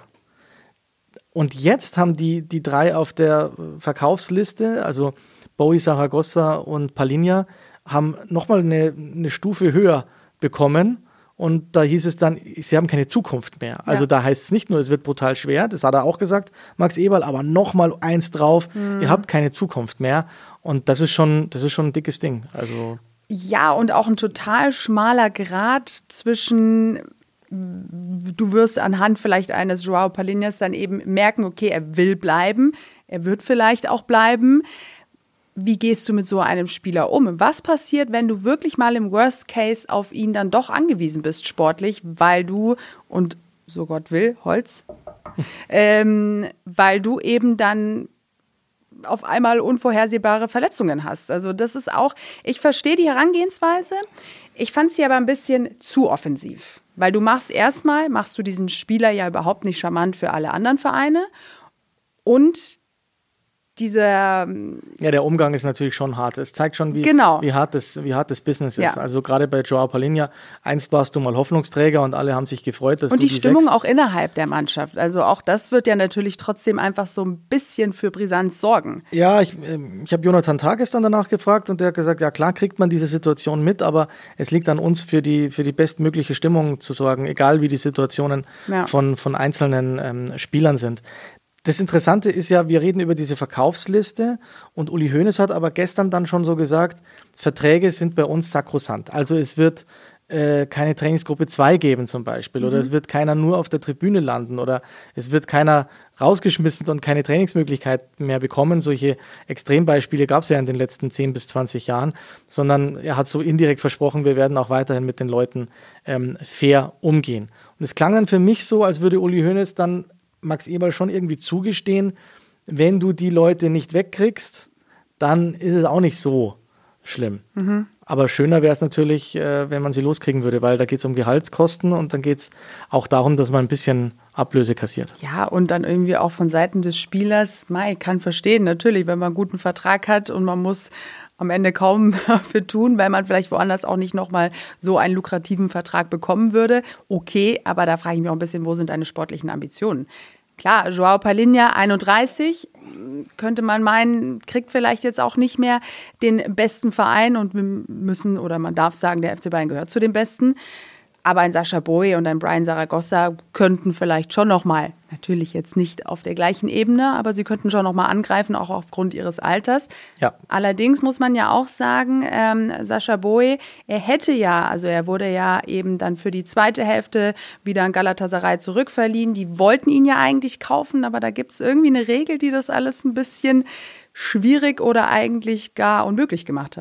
Speaker 3: Und jetzt haben die, die drei auf der Verkaufsliste, also Bowie, Zaragoza und Palinha, haben nochmal eine, eine Stufe höher bekommen. Und da hieß es dann, sie haben keine Zukunft mehr. Also
Speaker 2: Ja.
Speaker 3: da heißt es nicht nur, es wird brutal schwer, das hat er auch gesagt, Max Eberl, aber nochmal eins drauf,
Speaker 2: Mhm.
Speaker 3: ihr habt keine Zukunft mehr. Und das ist schon, das ist schon ein dickes Ding. Also
Speaker 2: Ja, und auch ein total schmaler Grat zwischen, du wirst anhand vielleicht eines Joao Palinhas dann eben merken, okay, er will bleiben, er wird vielleicht auch bleiben. Wie gehst du mit so einem Spieler um? Was passiert, wenn du wirklich mal im Worst Case auf ihn dann doch angewiesen bist, sportlich, weil du, und so Gott will, Holz, ähm, weil du eben dann auf einmal unvorhersehbare Verletzungen hast. Also das ist auch, ich verstehe die Herangehensweise, ich fand sie aber ein bisschen zu offensiv, weil du machst erstmal, machst du diesen Spieler ja überhaupt nicht charmant für alle anderen Vereine und dieser,
Speaker 3: ja, der Umgang ist natürlich schon hart. Es zeigt schon, wie,
Speaker 2: Genau.
Speaker 3: wie, hart, das, wie hart das Business ist.
Speaker 2: Ja.
Speaker 3: Also gerade bei Joao Palinha, einst warst du mal Hoffnungsträger und alle haben sich gefreut, dass
Speaker 2: und
Speaker 3: du
Speaker 2: die
Speaker 3: die
Speaker 2: Stimmung
Speaker 3: sechs
Speaker 2: auch innerhalb der Mannschaft. Also auch das wird ja natürlich trotzdem einfach so ein bisschen für Brisanz sorgen.
Speaker 3: Ja, ich, ähm, ich habe Jonathan Tah gestern danach gefragt und der hat gesagt, ja klar kriegt man diese Situation mit, aber es liegt an uns, für die, für die bestmögliche Stimmung zu sorgen, egal wie die Situationen
Speaker 2: Ja.
Speaker 3: von, von einzelnen ähm, Spielern sind. Das Interessante ist ja, wir reden über diese Verkaufsliste und Uli Hoeneß hat aber gestern dann schon so gesagt, Verträge sind bei uns sakrosant. Also es wird äh, keine Trainingsgruppe zwei geben zum Beispiel oder es wird keiner nur auf der Tribüne landen oder es wird keiner rausgeschmissen und keine Trainingsmöglichkeit mehr bekommen. Solche Extrembeispiele gab es ja in den letzten zehn bis zwanzig Jahren, sondern er hat so indirekt versprochen, wir werden auch weiterhin mit den Leuten ähm, fair umgehen. Und es klang dann für mich so, als würde Uli Hoeneß dann Max Eberl schon irgendwie zugestehen, wenn du die Leute nicht wegkriegst, dann ist es auch nicht so schlimm.
Speaker 2: Mhm.
Speaker 3: Aber schöner wäre es natürlich, äh, wenn man sie loskriegen würde, weil da geht es um Gehaltskosten und dann geht es auch darum, dass man ein bisschen Ablöse kassiert.
Speaker 2: Ja, und dann irgendwie auch von Seiten des Spielers, Mai, kann verstehen, natürlich, wenn man einen guten Vertrag hat und man muss am Ende kaum dafür tun, weil man vielleicht woanders auch nicht nochmal so einen lukrativen Vertrag bekommen würde. Okay, aber da frage ich mich auch ein bisschen, wo sind deine sportlichen Ambitionen? Klar, Joao Palinha, einunddreißig, könnte man meinen, kriegt vielleicht jetzt auch nicht mehr den besten Verein und wir müssen, oder man darf sagen, der F C Bayern gehört zu den Besten. Aber ein Sascha Bowie und ein Brian Zaragoza könnten vielleicht schon nochmal, natürlich jetzt nicht auf der gleichen Ebene, aber sie könnten schon nochmal angreifen, auch aufgrund ihres Alters.
Speaker 3: Ja.
Speaker 2: Allerdings muss man ja auch sagen, ähm, Sascha Bowie, er hätte ja, also er wurde ja eben dann für die zweite Hälfte wieder an Galatasaray zurückverliehen. Die wollten ihn ja eigentlich kaufen, aber da gibt es irgendwie eine Regel, die das alles ein bisschen schwierig oder eigentlich gar unmöglich gemacht hat.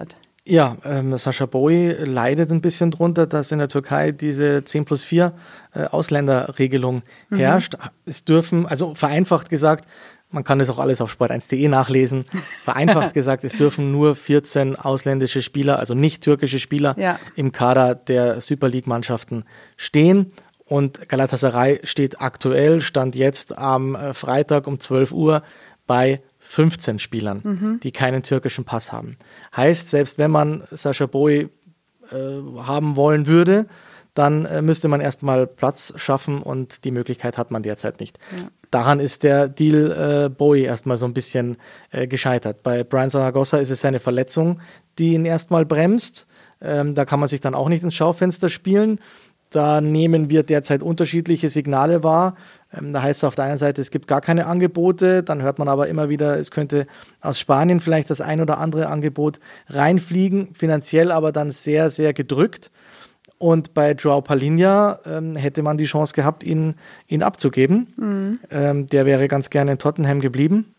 Speaker 3: Ja, ähm, Sacha Boey leidet ein bisschen drunter, dass in der Türkei diese zehn plus vier äh, Ausländerregelung mhm. herrscht. Es dürfen, also vereinfacht gesagt, man kann das auch alles auf sport eins punkt de nachlesen, vereinfacht gesagt, es dürfen nur vierzehn ausländische Spieler, also nicht türkische Spieler, ja. im Kader der Super League-Mannschaften stehen. Und Galatasaray steht aktuell, stand jetzt am Freitag um zwölf Uhr bei fünfzehn Spielern, mhm. die keinen türkischen Pass haben. Heißt, selbst wenn man Sacha Boey äh, haben wollen würde, dann äh, müsste man erstmal Platz schaffen und die Möglichkeit hat man derzeit nicht. Ja. Daran ist der Deal äh, Boey erstmal so ein bisschen äh, gescheitert. Bei Brian Zaragoza ist es seine Verletzung, die ihn erstmal bremst. Ähm, da kann man sich dann auch nicht ins Schaufenster spielen. Da nehmen wir derzeit unterschiedliche Signale wahr. Ähm, da heißt es auf der einen Seite, es gibt gar keine Angebote. Dann hört man aber immer wieder, es könnte aus Spanien vielleicht das ein oder andere Angebot reinfliegen. Finanziell aber dann sehr, sehr gedrückt. Und bei João Palhinha ähm, hätte man die Chance gehabt, ihn, ihn abzugeben. Mhm. Ähm, der wäre ganz gerne in Tottenham geblieben.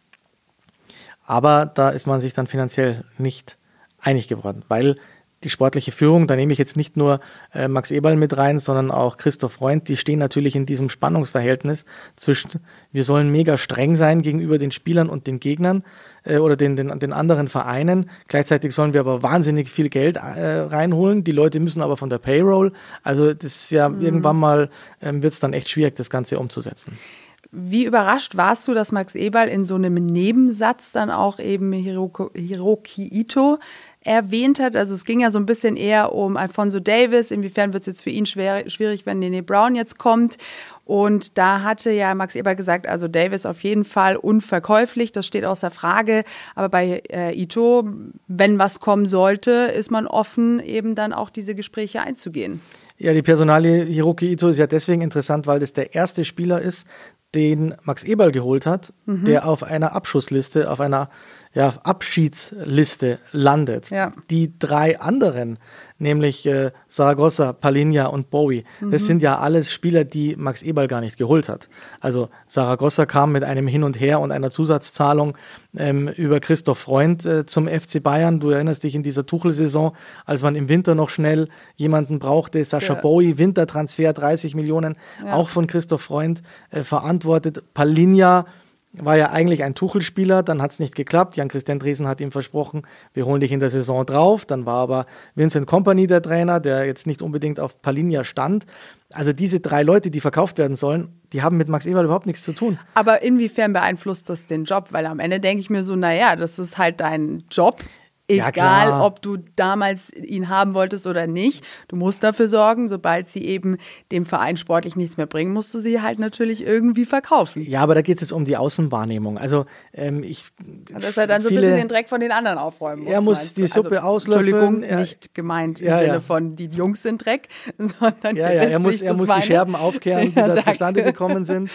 Speaker 3: Aber da ist man sich dann finanziell nicht einig geworden, weil die sportliche Führung, da nehme ich jetzt nicht nur äh, Max Eberl mit rein, sondern auch Christoph Freund, die stehen natürlich in diesem Spannungsverhältnis zwischen, wir sollen mega streng sein gegenüber den Spielern und den Gegnern äh, oder den, den, den anderen Vereinen. Gleichzeitig sollen wir aber wahnsinnig viel Geld äh, reinholen. Die Leute müssen aber von der Payroll. Also das ist ja mhm. irgendwann mal, ähm, wird es dann echt schwierig, das Ganze umzusetzen.
Speaker 2: Wie überrascht warst du, dass Max Eberl in so einem Nebensatz dann auch eben Hiroko, Hiroki Ito erwähnt hat? Also es ging ja so ein bisschen eher um Alphonso Davies. Inwiefern wird es jetzt für ihn schwer, schwierig, wenn Nene Brown jetzt kommt? Und da hatte ja Max Eberl gesagt, also Davies auf jeden Fall unverkäuflich, das steht außer Frage. Aber bei äh, Ito, wenn was kommen sollte, ist man offen, eben dann auch diese Gespräche einzugehen.
Speaker 3: Ja, die Personalie Hiroki Ito ist ja deswegen interessant, weil das der erste Spieler ist, den Max Eberl geholt hat, mhm. der auf einer Abschussliste, auf einer ja, Abschiedsliste landet. Ja. Die drei anderen, nämlich äh, Zaragoza, Palhinha und Boey, mhm. das sind ja alles Spieler, die Max Eberl gar nicht geholt hat. Also Zaragoza kam mit einem Hin und Her und einer Zusatzzahlung ähm, über Christoph Freund äh, zum F C Bayern. Du erinnerst dich in dieser Tuchel-Saison, als man im Winter noch schnell jemanden brauchte, Sacha ja. Boey, Wintertransfer, dreißig Millionen, ja. auch von Christoph Freund äh, verantwortet. Palhinha war ja eigentlich ein Tuchel-Spieler, dann hat es nicht geklappt. Jan-Christian Driesen hat ihm versprochen, wir holen dich in der Saison drauf. Dann war aber Vincent Kompany der Trainer, der jetzt nicht unbedingt auf Palhinha stand. Also diese drei Leute, die verkauft werden sollen, die haben mit Max Eberl überhaupt nichts zu tun.
Speaker 2: Aber inwiefern beeinflusst das den Job? Weil am Ende denke ich mir so, naja, das ist halt dein Job. Egal, ja, ob du damals ihn haben wolltest oder nicht. Du musst dafür sorgen, sobald sie eben dem Verein sportlich nichts mehr bringen, musst du sie halt natürlich irgendwie verkaufen.
Speaker 3: Ja, aber da geht es jetzt um die Außenwahrnehmung. Also ähm, ich...
Speaker 2: Dass er dann so viele, ein bisschen den Dreck von den anderen aufräumen muss.
Speaker 3: Er muss die Suppe also, auslöffeln.
Speaker 2: Entschuldigung,
Speaker 3: er,
Speaker 2: nicht gemeint im
Speaker 3: ja,
Speaker 2: Sinne
Speaker 3: ja.
Speaker 2: von, die Jungs sind Dreck, sondern...
Speaker 3: Ja, ja, er muss, er muss die Scherben aufkehren, die ja, da zustande gekommen sind.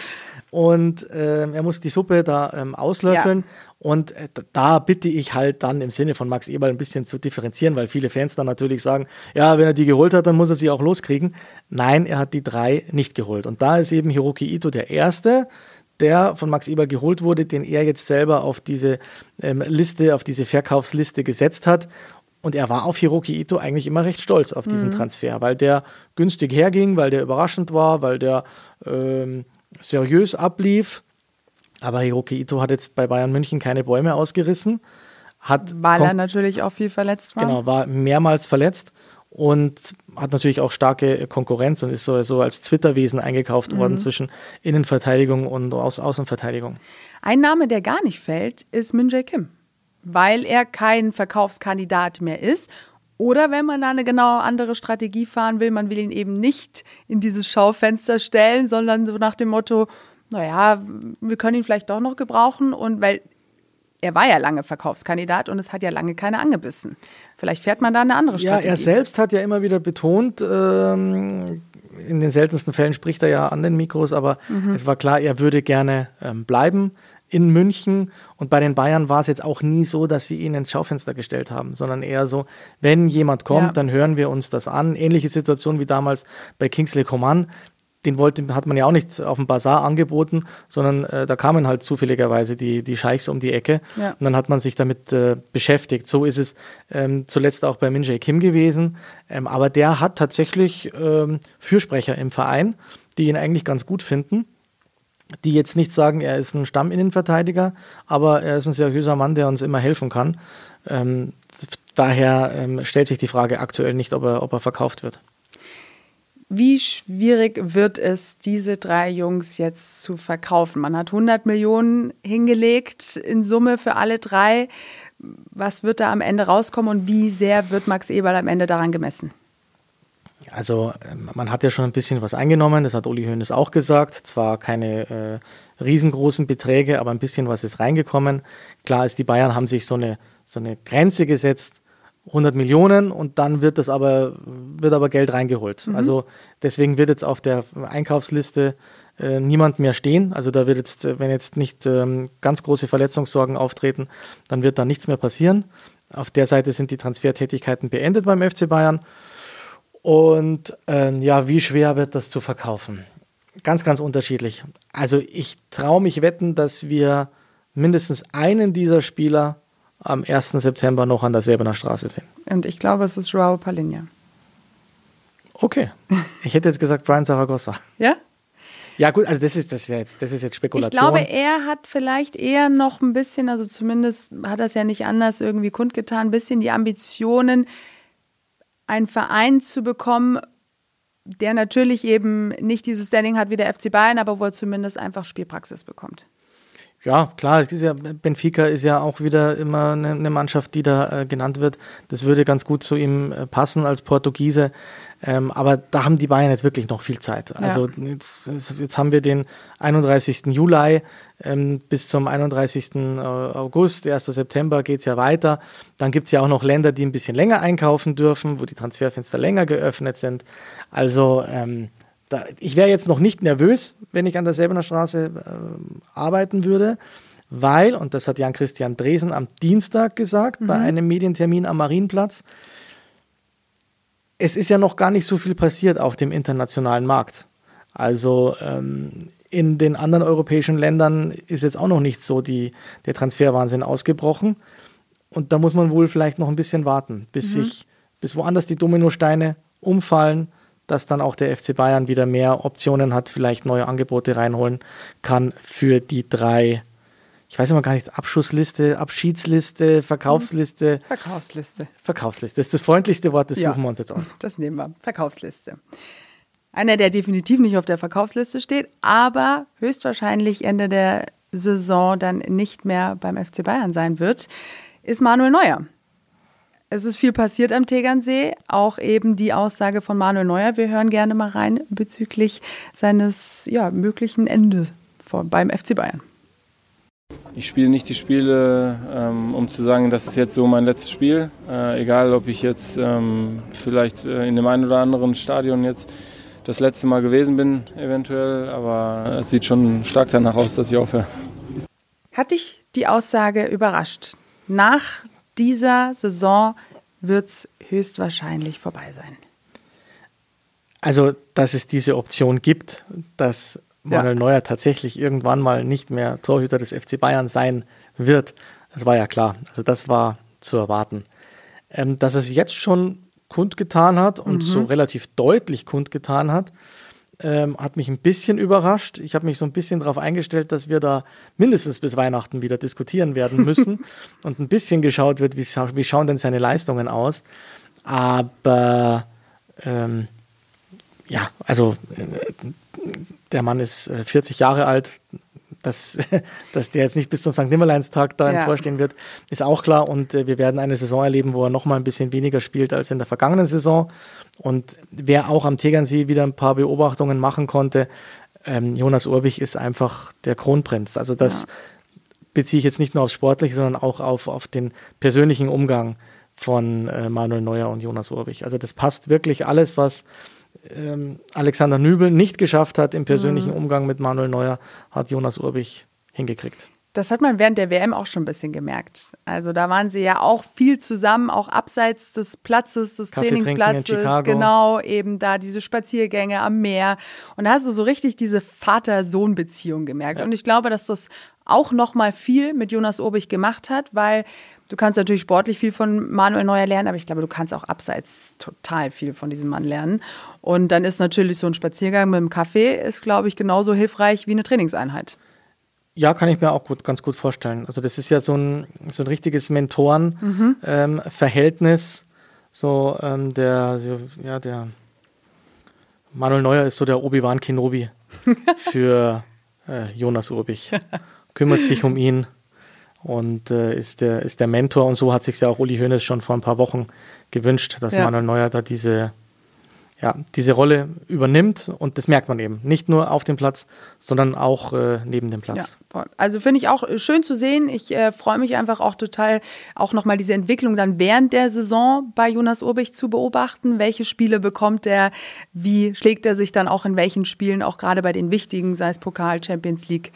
Speaker 3: Und ähm, er muss die Suppe da ähm, auslöffeln. Ja. Und äh, da bitte ich halt dann im Sinne von Max Eberl ein bisschen zu differenzieren, weil viele Fans dann natürlich sagen, ja, wenn er die geholt hat, dann muss er sie auch loskriegen. Nein, er hat die drei nicht geholt. Und da ist eben Hiroki Ito der Erste, der von Max Eberl geholt wurde, den er jetzt selber auf diese ähm, Liste, auf diese Verkaufsliste gesetzt hat. Und er war auf Hiroki Ito eigentlich immer recht stolz auf diesen mhm. Transfer, weil der günstig herging, weil der überraschend war, weil der ähm, seriös ablief. Aber Hiroki Ito hat jetzt bei Bayern München keine Bäume ausgerissen. Hat
Speaker 2: weil er natürlich auch viel verletzt war.
Speaker 3: Genau, war mehrmals verletzt und hat natürlich auch starke Konkurrenz und ist so, so als Zwitterwesen eingekauft mhm. worden zwischen Innenverteidigung und Au- Außenverteidigung.
Speaker 2: Ein Name, der gar nicht fällt, ist Min Jae Kim, weil er kein Verkaufskandidat mehr ist. Oder wenn man da eine genau andere Strategie fahren will, man will ihn eben nicht in dieses Schaufenster stellen, sondern so nach dem Motto, naja, wir können ihn vielleicht doch noch gebrauchen. Und weil er war ja lange Verkaufskandidat und es hat ja lange keiner angebissen. Vielleicht fährt man da eine andere Strategie.
Speaker 3: Ja, er selbst hat ja immer wieder betont, ähm, in den seltensten Fällen spricht er ja an den Mikros, aber mhm. es war klar, er würde gerne ähm, bleiben in München. Und bei den Bayern war es jetzt auch nie so, dass sie ihn ins Schaufenster gestellt haben, sondern eher so, wenn jemand kommt, ja. dann hören wir uns das an. Ähnliche Situation wie damals bei Kingsley Coman. den wollte, hat man ja auch nicht auf dem Bazar angeboten, sondern äh, da kamen halt zufälligerweise die, die Scheichs um die Ecke ja. und dann hat man sich damit äh, beschäftigt. So ist es ähm, zuletzt auch bei Min Jae Kim gewesen, ähm, aber der hat tatsächlich ähm, Fürsprecher im Verein, die ihn eigentlich ganz gut finden, die jetzt nicht sagen, er ist ein Stamminnenverteidiger, aber er ist ein seriöser Mann, der uns immer helfen kann. Ähm, daher ähm, stellt sich die Frage aktuell nicht, ob er, ob er verkauft wird.
Speaker 2: Wie schwierig wird es, diese drei Jungs jetzt zu verkaufen? Man hat hundert Millionen hingelegt in Summe für alle drei. Was wird da am Ende rauskommen und wie sehr wird Max Eberl am Ende daran gemessen?
Speaker 3: Also man hat ja schon ein bisschen was eingenommen, das hat Uli Hoeneß auch gesagt. Zwar keine äh, riesengroßen Beträge, aber ein bisschen was ist reingekommen. Klar ist, die Bayern haben sich so eine, so eine Grenze gesetzt, hundert Millionen, und dann wird das aber, wird aber Geld reingeholt. Mhm. Also deswegen wird jetzt auf der Einkaufsliste äh, niemand mehr stehen. Also da wird jetzt, wenn jetzt nicht ähm, ganz große Verletzungssorgen auftreten, dann wird da nichts mehr passieren. Auf der Seite sind die Transfertätigkeiten beendet beim F C Bayern. Und äh, ja, wie schwer wird das zu verkaufen? Ganz, ganz unterschiedlich. Also ich traue mich wetten, dass wir mindestens einen dieser Spieler am ersten September noch an der Säbener Straße sehen.
Speaker 2: Und ich glaube, es ist Joao Palhinha.
Speaker 3: Okay. Ich hätte jetzt gesagt Brian Zaragoza.
Speaker 2: Ja?
Speaker 3: Ja gut, also das ist, das ist, jetzt, das ist jetzt Spekulation.
Speaker 2: Ich glaube, er hat vielleicht eher noch ein bisschen, also zumindest hat er es ja nicht anders irgendwie kundgetan, ein bisschen die Ambitionen, einen Verein zu bekommen, der natürlich eben nicht dieses Standing hat wie der F C Bayern, aber wo er zumindest einfach Spielpraxis bekommt.
Speaker 3: Ja, klar, es ist ja, Benfica ist ja auch wieder immer eine, eine Mannschaft, die da äh, genannt wird. Das würde ganz gut zu ihm äh, passen als Portugiese. Ähm, aber da haben die Bayern jetzt wirklich noch viel Zeit. Also ja. jetzt, jetzt haben wir den einunddreißigsten Juli ähm, bis zum einunddreißigsten August, ersten September geht es ja weiter. Dann gibt es ja auch noch Länder, die ein bisschen länger einkaufen dürfen, wo die Transferfenster länger geöffnet sind. Also ähm, Da, ich wäre jetzt noch nicht nervös, wenn ich an der Säbener Straße äh, arbeiten würde, weil, und das hat Jan-Christian Dresen am Dienstag gesagt, mhm. bei einem Medientermin am Marienplatz, es ist ja noch gar nicht so viel passiert auf dem internationalen Markt. Also ähm, in den anderen europäischen Ländern ist jetzt auch noch nicht so die, der Transferwahnsinn ausgebrochen. Und da muss man wohl vielleicht noch ein bisschen warten, bis, mhm. sich, bis woanders die Dominosteine umfallen, dass dann auch der F C Bayern wieder mehr Optionen hat, vielleicht neue Angebote reinholen kann für die drei, ich weiß immer gar nicht, Abschussliste, Abschiedsliste, Verkaufsliste.
Speaker 2: Verkaufsliste.
Speaker 3: Verkaufsliste. Das ist das freundlichste Wort, das ja, suchen wir uns jetzt aus.
Speaker 2: Das nehmen wir. Verkaufsliste. Einer, der definitiv nicht auf der Verkaufsliste steht, aber höchstwahrscheinlich Ende der Saison dann nicht mehr beim F C Bayern sein wird, ist Manuel Neuer. Es ist viel passiert am Tegernsee, auch eben die Aussage von Manuel Neuer. Wir hören gerne mal rein bezüglich seines ja, möglichen Endes beim F C Bayern.
Speaker 7: Ich spiele nicht die Spiele, ähm, um zu sagen, das ist jetzt so mein letztes Spiel. Äh, egal, ob ich jetzt ähm, vielleicht äh, in dem einen oder anderen Stadion jetzt das letzte Mal gewesen bin, eventuell. Aber es sieht schon stark danach aus, dass ich aufhöre.
Speaker 2: Hat dich die Aussage überrascht? Nach dieser Saison wird es höchstwahrscheinlich vorbei sein.
Speaker 3: Also, dass es diese Option gibt, dass Manuel ja. Neuer tatsächlich irgendwann mal nicht mehr Torhüter des F C Bayern sein wird, das war ja klar. Also das war zu erwarten. Ähm, dass er es jetzt schon kundgetan hat und mhm. so relativ deutlich kundgetan hat, ähm, hat mich ein bisschen überrascht. Ich habe mich so ein bisschen darauf eingestellt, dass wir da mindestens bis Weihnachten wieder diskutieren werden müssen und ein bisschen geschaut wird, wie, wie schauen denn seine Leistungen aus. Aber ähm, ja, also äh, der Mann ist äh, vierzig Jahre alt. Dass, dass der jetzt nicht bis zum Sankt Nimmerleinstag da im ja. Tor stehen wird, ist auch klar. Und äh, wir werden eine Saison erleben, wo er noch mal ein bisschen weniger spielt als in der vergangenen Saison. Und wer auch am Tegernsee wieder ein paar Beobachtungen machen konnte, ähm, Jonas Urbich ist einfach der Kronprinz. Also das ja. beziehe ich jetzt nicht nur aufs Sportliche, sondern auch auf, auf den persönlichen Umgang von äh, Manuel Neuer und Jonas Urbich. Also das passt wirklich alles, was ähm, Alexander Nübel nicht geschafft hat im persönlichen mhm. Umgang mit Manuel Neuer, hat Jonas Urbich hingekriegt.
Speaker 2: Das hat man während der W M auch schon ein bisschen gemerkt. Also da waren sie ja auch viel zusammen, auch abseits des Platzes, des
Speaker 3: Kaffee
Speaker 2: Trainingsplatzes. Genau, eben da diese Spaziergänge am Meer. Und da hast du so richtig diese Vater-Sohn-Beziehung gemerkt. Ja. Und ich glaube, dass das auch nochmal viel mit Jonas Urbich gemacht hat, weil du kannst natürlich sportlich viel von Manuel Neuer lernen, aber ich glaube, du kannst auch abseits total viel von diesem Mann lernen. Und dann ist natürlich so ein Spaziergang mit dem Kaffee, ist, glaube ich, genauso hilfreich wie eine Trainingseinheit.
Speaker 3: Ja, kann ich mir auch gut, ganz gut vorstellen. Also das ist ja so ein, so ein richtiges Mentoren-Verhältnis. Mhm. Ähm, so ähm, der, so, ja, der Manuel Neuer ist so der Obi-Wan Kenobi für äh, Jonas Urbich. Kümmert sich um ihn und äh, ist, der, ist der Mentor. Und so hat sich ja auch Uli Hoeneß schon vor ein paar Wochen gewünscht, dass ja. Manuel Neuer da diese ja, diese Rolle übernimmt, und das merkt man eben. Nicht nur auf dem Platz, sondern auch äh, neben dem Platz.
Speaker 2: Ja, also finde ich auch schön zu sehen. Ich äh, freue mich einfach auch total, auch nochmal diese Entwicklung dann während der Saison bei Jonas Urbich zu beobachten. Welche Spiele bekommt er? Wie schlägt er sich dann auch in welchen Spielen, auch gerade bei den wichtigen, sei es Pokal, Champions League.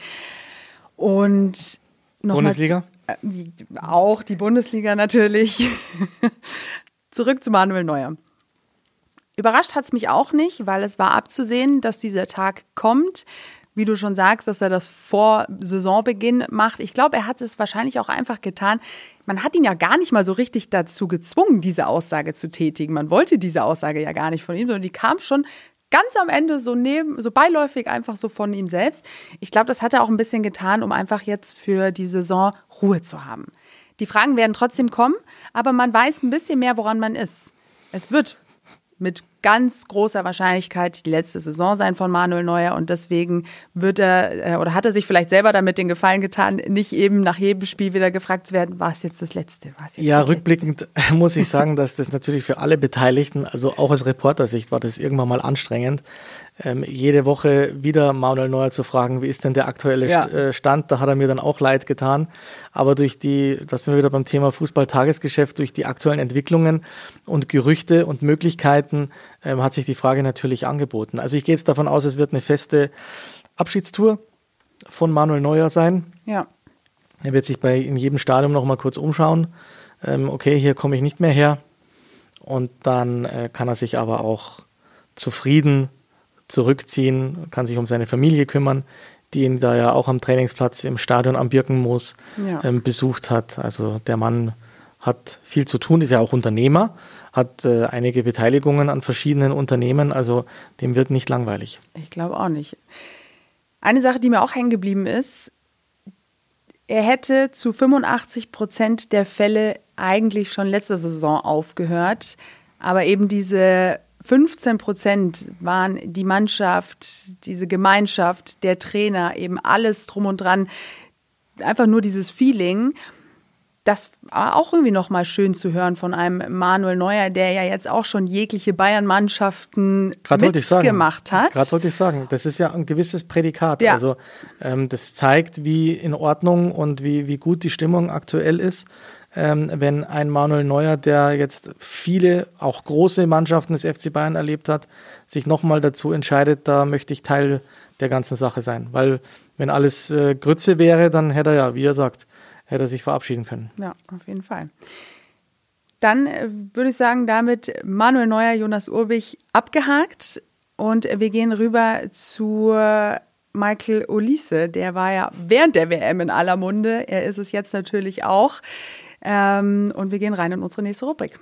Speaker 2: Und noch
Speaker 3: Bundesliga?
Speaker 2: Mal zu, äh, die, auch die Bundesliga natürlich. Zurück zu Manuel Neuer. Überrascht hat es mich auch nicht, weil es war abzusehen, dass dieser Tag kommt. Wie du schon sagst, dass er das vor Saisonbeginn macht. Ich glaube, er hat es wahrscheinlich auch einfach getan. Man hat ihn ja gar nicht mal so richtig dazu gezwungen, diese Aussage zu tätigen. Man wollte diese Aussage ja gar nicht von ihm, sondern die kam schon ganz am Ende so neben, so beiläufig einfach so von ihm selbst. Ich glaube, das hat er auch ein bisschen getan, um einfach jetzt für die Saison Ruhe zu haben. Die Fragen werden trotzdem kommen, aber man weiß ein bisschen mehr, woran man ist. Es wird mit ganz großer Wahrscheinlichkeit die letzte Saison sein von Manuel Neuer, und deswegen wird er oder hat er sich vielleicht selber damit den Gefallen getan, nicht eben nach jedem Spiel wieder gefragt zu werden, war es jetzt das Letzte? War es jetzt
Speaker 3: ja,
Speaker 2: das
Speaker 3: rückblickend
Speaker 2: Letzte?
Speaker 3: Muss ich sagen, dass das natürlich für alle Beteiligten, also auch aus Reportersicht, war das irgendwann mal anstrengend, ähm, jede Woche wieder Manuel Neuer zu fragen, wie ist denn der aktuelle ja. St- Stand? Da hat er mir dann auch leid getan. Aber durch die, da sind wir wieder beim Thema Fußball-Tagesgeschäft, durch die aktuellen Entwicklungen und Gerüchte und Möglichkeiten ähm, hat sich die Frage natürlich angeboten. Also ich gehe jetzt davon aus, es wird eine feste Abschiedstour von Manuel Neuer sein.
Speaker 2: Ja.
Speaker 3: Er wird sich bei in jedem Stadion noch mal kurz umschauen. Ähm, okay, hier komme ich nicht mehr her. Und dann äh, kann er sich aber auch zufrieden zurückziehen, kann sich um seine Familie kümmern, die ihn da ja auch am Trainingsplatz im Stadion am Birkenmoos ja. ähm, besucht hat. Also der Mann hat viel zu tun, ist ja auch Unternehmer, hat äh, einige Beteiligungen an verschiedenen Unternehmen, also dem wird nicht langweilig.
Speaker 2: Ich glaube auch nicht. Eine Sache, die mir auch hängen geblieben ist, er hätte zu fünfundachtzig Prozent der Fälle eigentlich schon letzte Saison aufgehört, aber eben diese fünfzehn Prozent waren die Mannschaft, diese Gemeinschaft, der Trainer, eben alles drum und dran, einfach nur dieses Feeling. Das war auch irgendwie nochmal schön zu hören von einem Manuel Neuer, der ja jetzt auch schon jegliche Bayern-Mannschaften mitgemacht hat.
Speaker 3: Gerade wollte ich sagen, das ist ja ein gewisses Prädikat.
Speaker 2: Ja.
Speaker 3: Also ähm, das zeigt, wie in Ordnung und wie, wie gut die Stimmung aktuell ist. Ähm, wenn ein Manuel Neuer, der jetzt viele, auch große Mannschaften des F C Bayern erlebt hat, sich nochmal dazu entscheidet, da möchte ich Teil der ganzen Sache sein. Weil wenn alles äh, Grütze wäre, dann hätte er ja, wie er sagt, hätte er sich verabschieden können.
Speaker 2: Ja, auf jeden Fall. Dann äh, würde ich sagen, damit Manuel Neuer, Jonas Urbich abgehakt, und wir gehen rüber zu Michael Olise. Der war ja während der W M in aller Munde. Er ist es jetzt natürlich auch. Ähm, und wir gehen rein in unsere nächste Rubrik.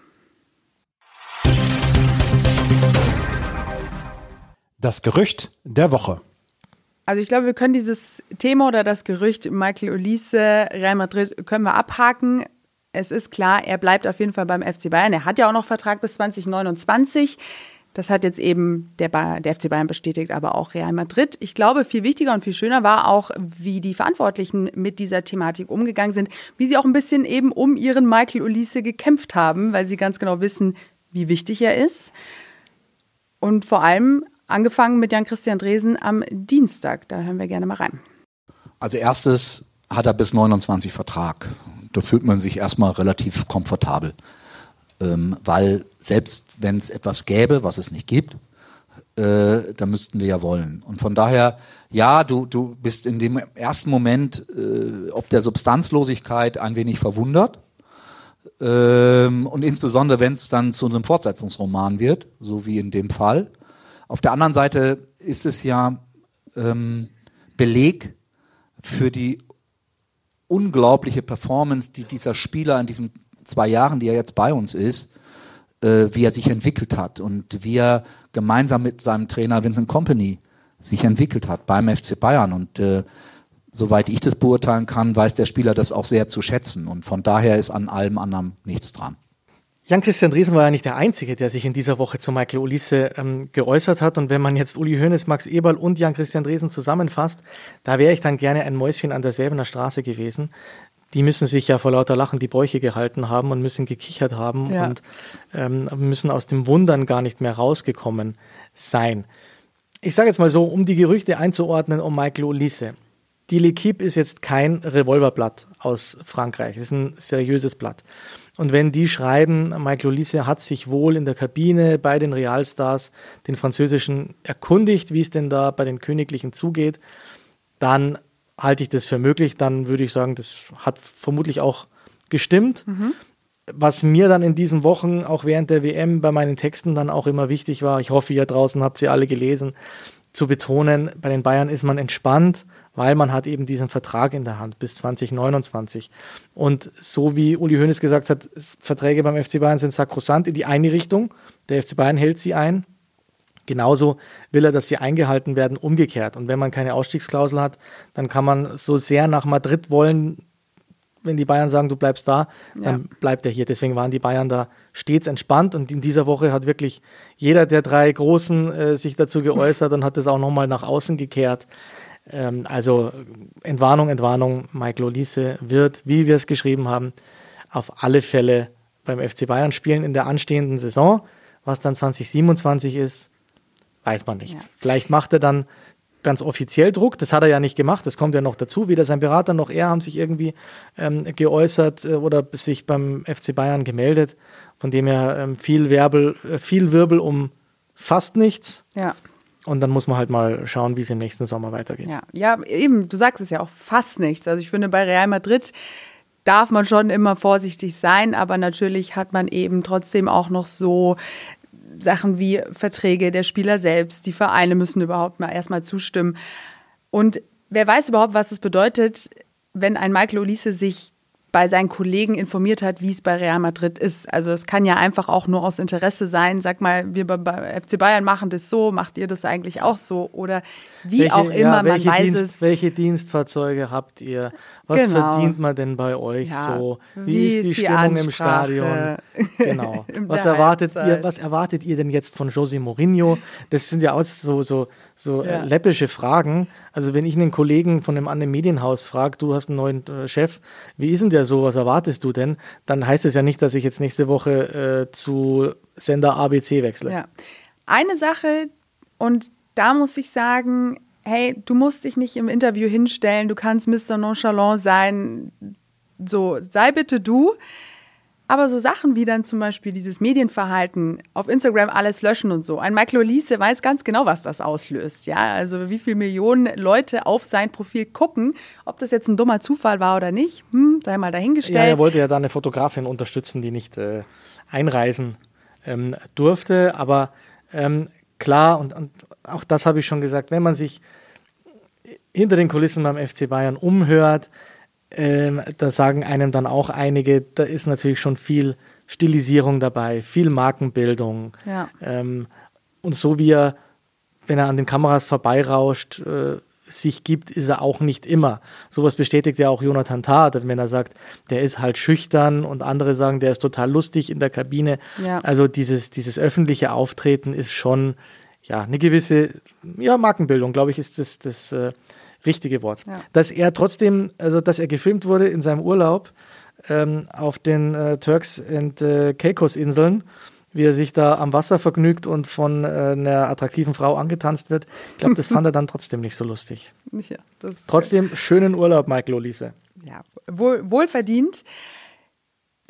Speaker 4: Das Gerücht der Woche.
Speaker 2: Also ich glaube, wir können dieses Thema oder das Gerücht Michael Olise, Real Madrid, können wir abhaken. Es ist klar, er bleibt auf jeden Fall beim F C Bayern. Er hat ja auch noch Vertrag bis zwanzig neunundzwanzig. Das hat jetzt eben der, ba- der F C Bayern bestätigt, aber auch Real Madrid. Ich glaube, viel wichtiger und viel schöner war auch, wie die Verantwortlichen mit dieser Thematik umgegangen sind, wie sie auch ein bisschen eben um ihren Michael Olise gekämpft haben, weil sie ganz genau wissen, wie wichtig er ist. Und vor allem angefangen mit Jan-Christian Dresen am Dienstag. Da hören wir gerne mal rein.
Speaker 8: Also erstes hat er bis neunundzwanzig Vertrag. Da fühlt man sich erstmal relativ komfortabel. Ähm, weil selbst wenn es etwas gäbe, was es nicht gibt, äh, da müssten wir ja wollen. Und von daher, ja, du, du bist in dem ersten Moment, äh, ob der Substanzlosigkeit ein wenig verwundert. Ähm, und insbesondere, wenn es dann zu einem Fortsetzungsroman wird, so wie in dem Fall. Auf der anderen Seite ist es ja ähm, Beleg für die unglaubliche Performance, die dieser Spieler in diesen zwei Jahren, die er jetzt bei uns ist, äh, wie er sich entwickelt hat und wie er gemeinsam mit seinem Trainer Vincent Kompany sich entwickelt hat beim F C Bayern. Und äh, soweit ich das beurteilen kann, weiß der Spieler das auch sehr zu schätzen. Und von daher ist an allem anderen nichts dran.
Speaker 3: Jan-Christian Driesen war ja nicht der Einzige, der sich in dieser Woche zu Michael Olise ähm, geäußert hat. Und wenn man jetzt Uli Hoeneß, Max Eberl und Jan-Christian Driesen zusammenfasst, da wäre ich dann gerne ein Mäuschen an der Säbener Straße gewesen. Die müssen sich ja vor lauter Lachen die Bäuche gehalten haben und müssen gekichert haben ja. und ähm, müssen aus dem Wundern gar nicht mehr rausgekommen sein. Ich sage jetzt mal so, um die Gerüchte einzuordnen um Michael Olise. Die L'Équipe ist jetzt kein Revolverblatt aus Frankreich. Es ist ein seriöses Blatt. Und wenn die schreiben, Michael Olise hat sich wohl in der Kabine bei den Realstars, den Französischen, erkundigt, wie es denn da bei den Königlichen zugeht, dann halte ich das für möglich. Dann würde ich sagen, das hat vermutlich auch gestimmt. Mhm. Was mir dann in diesen Wochen, auch während der W M, bei meinen Texten dann auch immer wichtig war, ich hoffe, ihr draußen habt sie alle gelesen, zu betonen, bei den Bayern ist man entspannt, weil man hat eben diesen Vertrag in der Hand bis zwanzig neunundzwanzig. Und so wie Uli Hoeneß gesagt hat, Verträge beim F C Bayern sind sakrosant in die eine Richtung, der F C Bayern hält sie ein. Genauso will er, dass sie eingehalten werden, umgekehrt. Und wenn man keine Ausstiegsklausel hat, dann kann man so sehr nach Madrid wollen, wenn die Bayern sagen, du bleibst da, dann ja. bleibt er hier. Deswegen waren die Bayern da stets entspannt und in dieser Woche hat wirklich jeder der drei Großen äh, sich dazu geäußert und hat das auch nochmal nach außen gekehrt. Ähm, also Entwarnung, Entwarnung, Michael Olise wird, wie wir es geschrieben haben, auf alle Fälle beim F C Bayern spielen in der anstehenden Saison. Was dann zwanzig siebenundzwanzig ist, weiß man nicht. Ja. Vielleicht macht er dann ganz offiziell Druck, das hat er ja nicht gemacht, das kommt ja noch dazu, weder sein Berater noch er haben sich irgendwie ähm, geäußert äh, oder sich beim F C Bayern gemeldet, von dem her ähm, viel, Wirbel, äh, viel Wirbel um fast nichts. Ja. Und dann muss man halt mal schauen, wie es im nächsten Sommer weitergeht.
Speaker 2: Ja, ja, eben, du sagst es ja auch, fast nichts. Also ich finde, bei Real Madrid darf man schon immer vorsichtig sein, aber natürlich hat man eben trotzdem auch noch so Sachen wie Verträge der Spieler selbst, die Vereine müssen überhaupt mal erstmal zustimmen. Und wer weiß überhaupt, was es bedeutet, wenn ein Michael Olise sich bei seinen Kollegen informiert hat, wie es bei Real Madrid ist. Also es kann ja einfach auch nur aus Interesse sein. Sag mal, wir bei F C Bayern machen das so, macht ihr das eigentlich auch so? Oder wie welche, auch immer, ja,
Speaker 3: man
Speaker 2: weiß
Speaker 3: Dienst,
Speaker 2: es.
Speaker 3: Welche Dienstfahrzeuge habt ihr? Was genau. verdient man denn bei euch ja. so? Wie, wie ist die, die Stimmung Ansprache im Stadion? Genau. was, erwartet ihr, was erwartet ihr denn jetzt von José Mourinho? Das sind ja auch so, so, so ja. läppische Fragen. Also wenn ich einen Kollegen von einem anderen Medienhaus frage, du hast einen neuen äh, Chef, wie ist denn der so, was erwartest du denn? Dann heißt es ja nicht, dass ich jetzt nächste Woche äh, zu Sender A B C wechsle.
Speaker 2: Ja. Eine Sache, und da muss ich sagen, hey, du musst dich nicht im Interview hinstellen, du kannst Mister Nonchalant sein, so, sei bitte du. Aber so Sachen wie dann zum Beispiel dieses Medienverhalten, auf Instagram alles löschen und so. Ein Michael Olise weiß ganz genau, was das auslöst. Ja, also wie viele Millionen Leute auf sein Profil gucken. Ob das jetzt ein dummer Zufall war oder nicht, hm, sei mal dahingestellt. Ja,
Speaker 3: er wollte ja da eine Fotografin unterstützen, die nicht äh, einreisen ähm, durfte. Aber ähm, klar, und, und auch das habe ich schon gesagt, wenn man sich hinter den Kulissen beim F C Bayern umhört, Ähm, da sagen einem dann auch einige, da ist natürlich schon viel Stilisierung dabei, viel Markenbildung. Ja. Ähm, und so wie er, wenn er an den Kameras vorbeirauscht, äh, sich gibt, ist er auch nicht immer. Sowas bestätigt ja auch Jonathan Tah, wenn er sagt, der ist halt schüchtern und andere sagen, der ist total lustig in der Kabine. Ja. Also dieses, dieses öffentliche Auftreten ist schon ja, eine gewisse ja, Markenbildung, glaube ich, ist das, das äh, richtige Wort. Ja. Dass er trotzdem, also dass er gefilmt wurde in seinem Urlaub ähm, auf den äh, Turks and äh, Caicos Inseln, wie er sich da am Wasser vergnügt und von äh, einer attraktiven Frau angetanzt wird. Ich glaube, das fand er dann trotzdem nicht so lustig. Ja, das trotzdem schönen Urlaub, Michael Olise.
Speaker 2: Ja, wohl, wohlverdient.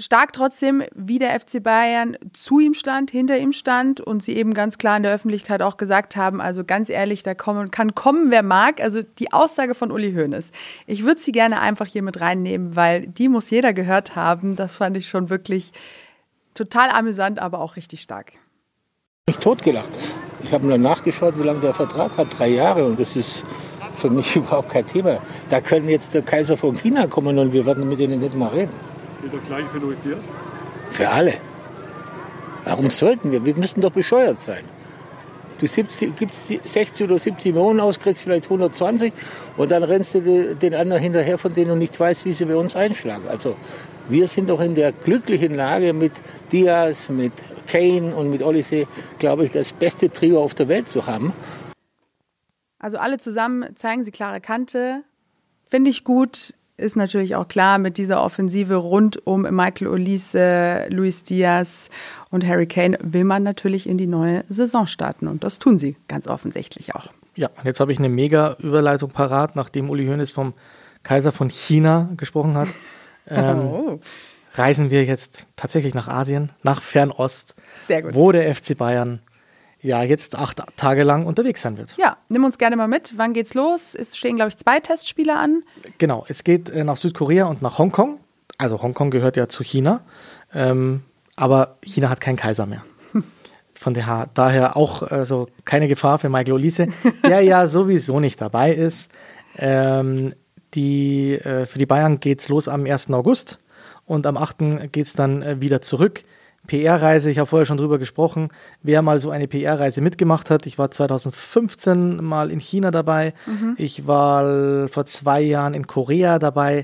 Speaker 2: stark trotzdem, wie der F C Bayern zu ihm stand, hinter ihm stand und sie eben ganz klar in der Öffentlichkeit auch gesagt haben, also ganz ehrlich, da kommen, kann kommen, wer mag. Also die Aussage von Uli Hoeneß. Ich würde sie gerne einfach hier mit reinnehmen, weil die muss jeder gehört haben. Das fand ich schon wirklich total amüsant, aber auch richtig stark.
Speaker 1: Ich bin totgelacht. Ich habe nur nachgeschaut, wie lange der Vertrag hat. Drei Jahre und das ist für mich überhaupt kein Thema. Da können jetzt der Kaiser von China kommen und wir werden mit denen nicht mal reden.
Speaker 9: Gilt das Gleiche für Luis Diaz?
Speaker 1: Für alle. Warum sollten wir? Wir müssen doch bescheuert sein. Du siebzig, gibst sechzig oder siebzig Millionen aus, kriegst vielleicht hundertzwanzig und dann rennst du den anderen hinterher, von denen du nicht weißt, wie sie bei uns einschlagen. Also wir sind doch in der glücklichen Lage mit Diaz, mit Kane und mit Olise, glaube ich, das beste Trio auf der Welt zu haben.
Speaker 2: Also alle zusammen zeigen sie klare Kante. Finde ich gut. Ist natürlich auch klar, mit dieser Offensive rund um Michael Olise, Luis Diaz und Harry Kane will man natürlich in die neue Saison starten. Und das tun sie ganz offensichtlich auch.
Speaker 3: Ja, jetzt habe ich eine mega Überleitung parat, nachdem Uli Hoeneß vom Kaiser von China gesprochen hat. Ähm, oh. Reisen wir jetzt tatsächlich nach Asien, nach Fernost,
Speaker 2: Sehr gut.
Speaker 3: Wo der F C Bayern ja jetzt acht Tage lang unterwegs sein wird.
Speaker 2: Ja, nimm uns gerne mal mit. Wann geht's los? Es stehen, glaube ich, zwei Testspiele an.
Speaker 3: Genau, es geht äh, nach Südkorea und nach Hongkong. Also Hongkong gehört ja zu China, ähm, aber China hat keinen Kaiser mehr. Von der, daher auch also keine Gefahr für Michael Olise, der ja sowieso nicht dabei ist. Ähm, die, äh, für die Bayern geht's los am ersten August und am achten geht's dann äh, wieder zurück. P R-Reise, ich habe vorher schon drüber gesprochen, wer mal so eine P R-Reise mitgemacht hat. Ich war zwanzig fünfzehn mal in China dabei, mhm. ich war vor zwei Jahren in Korea dabei.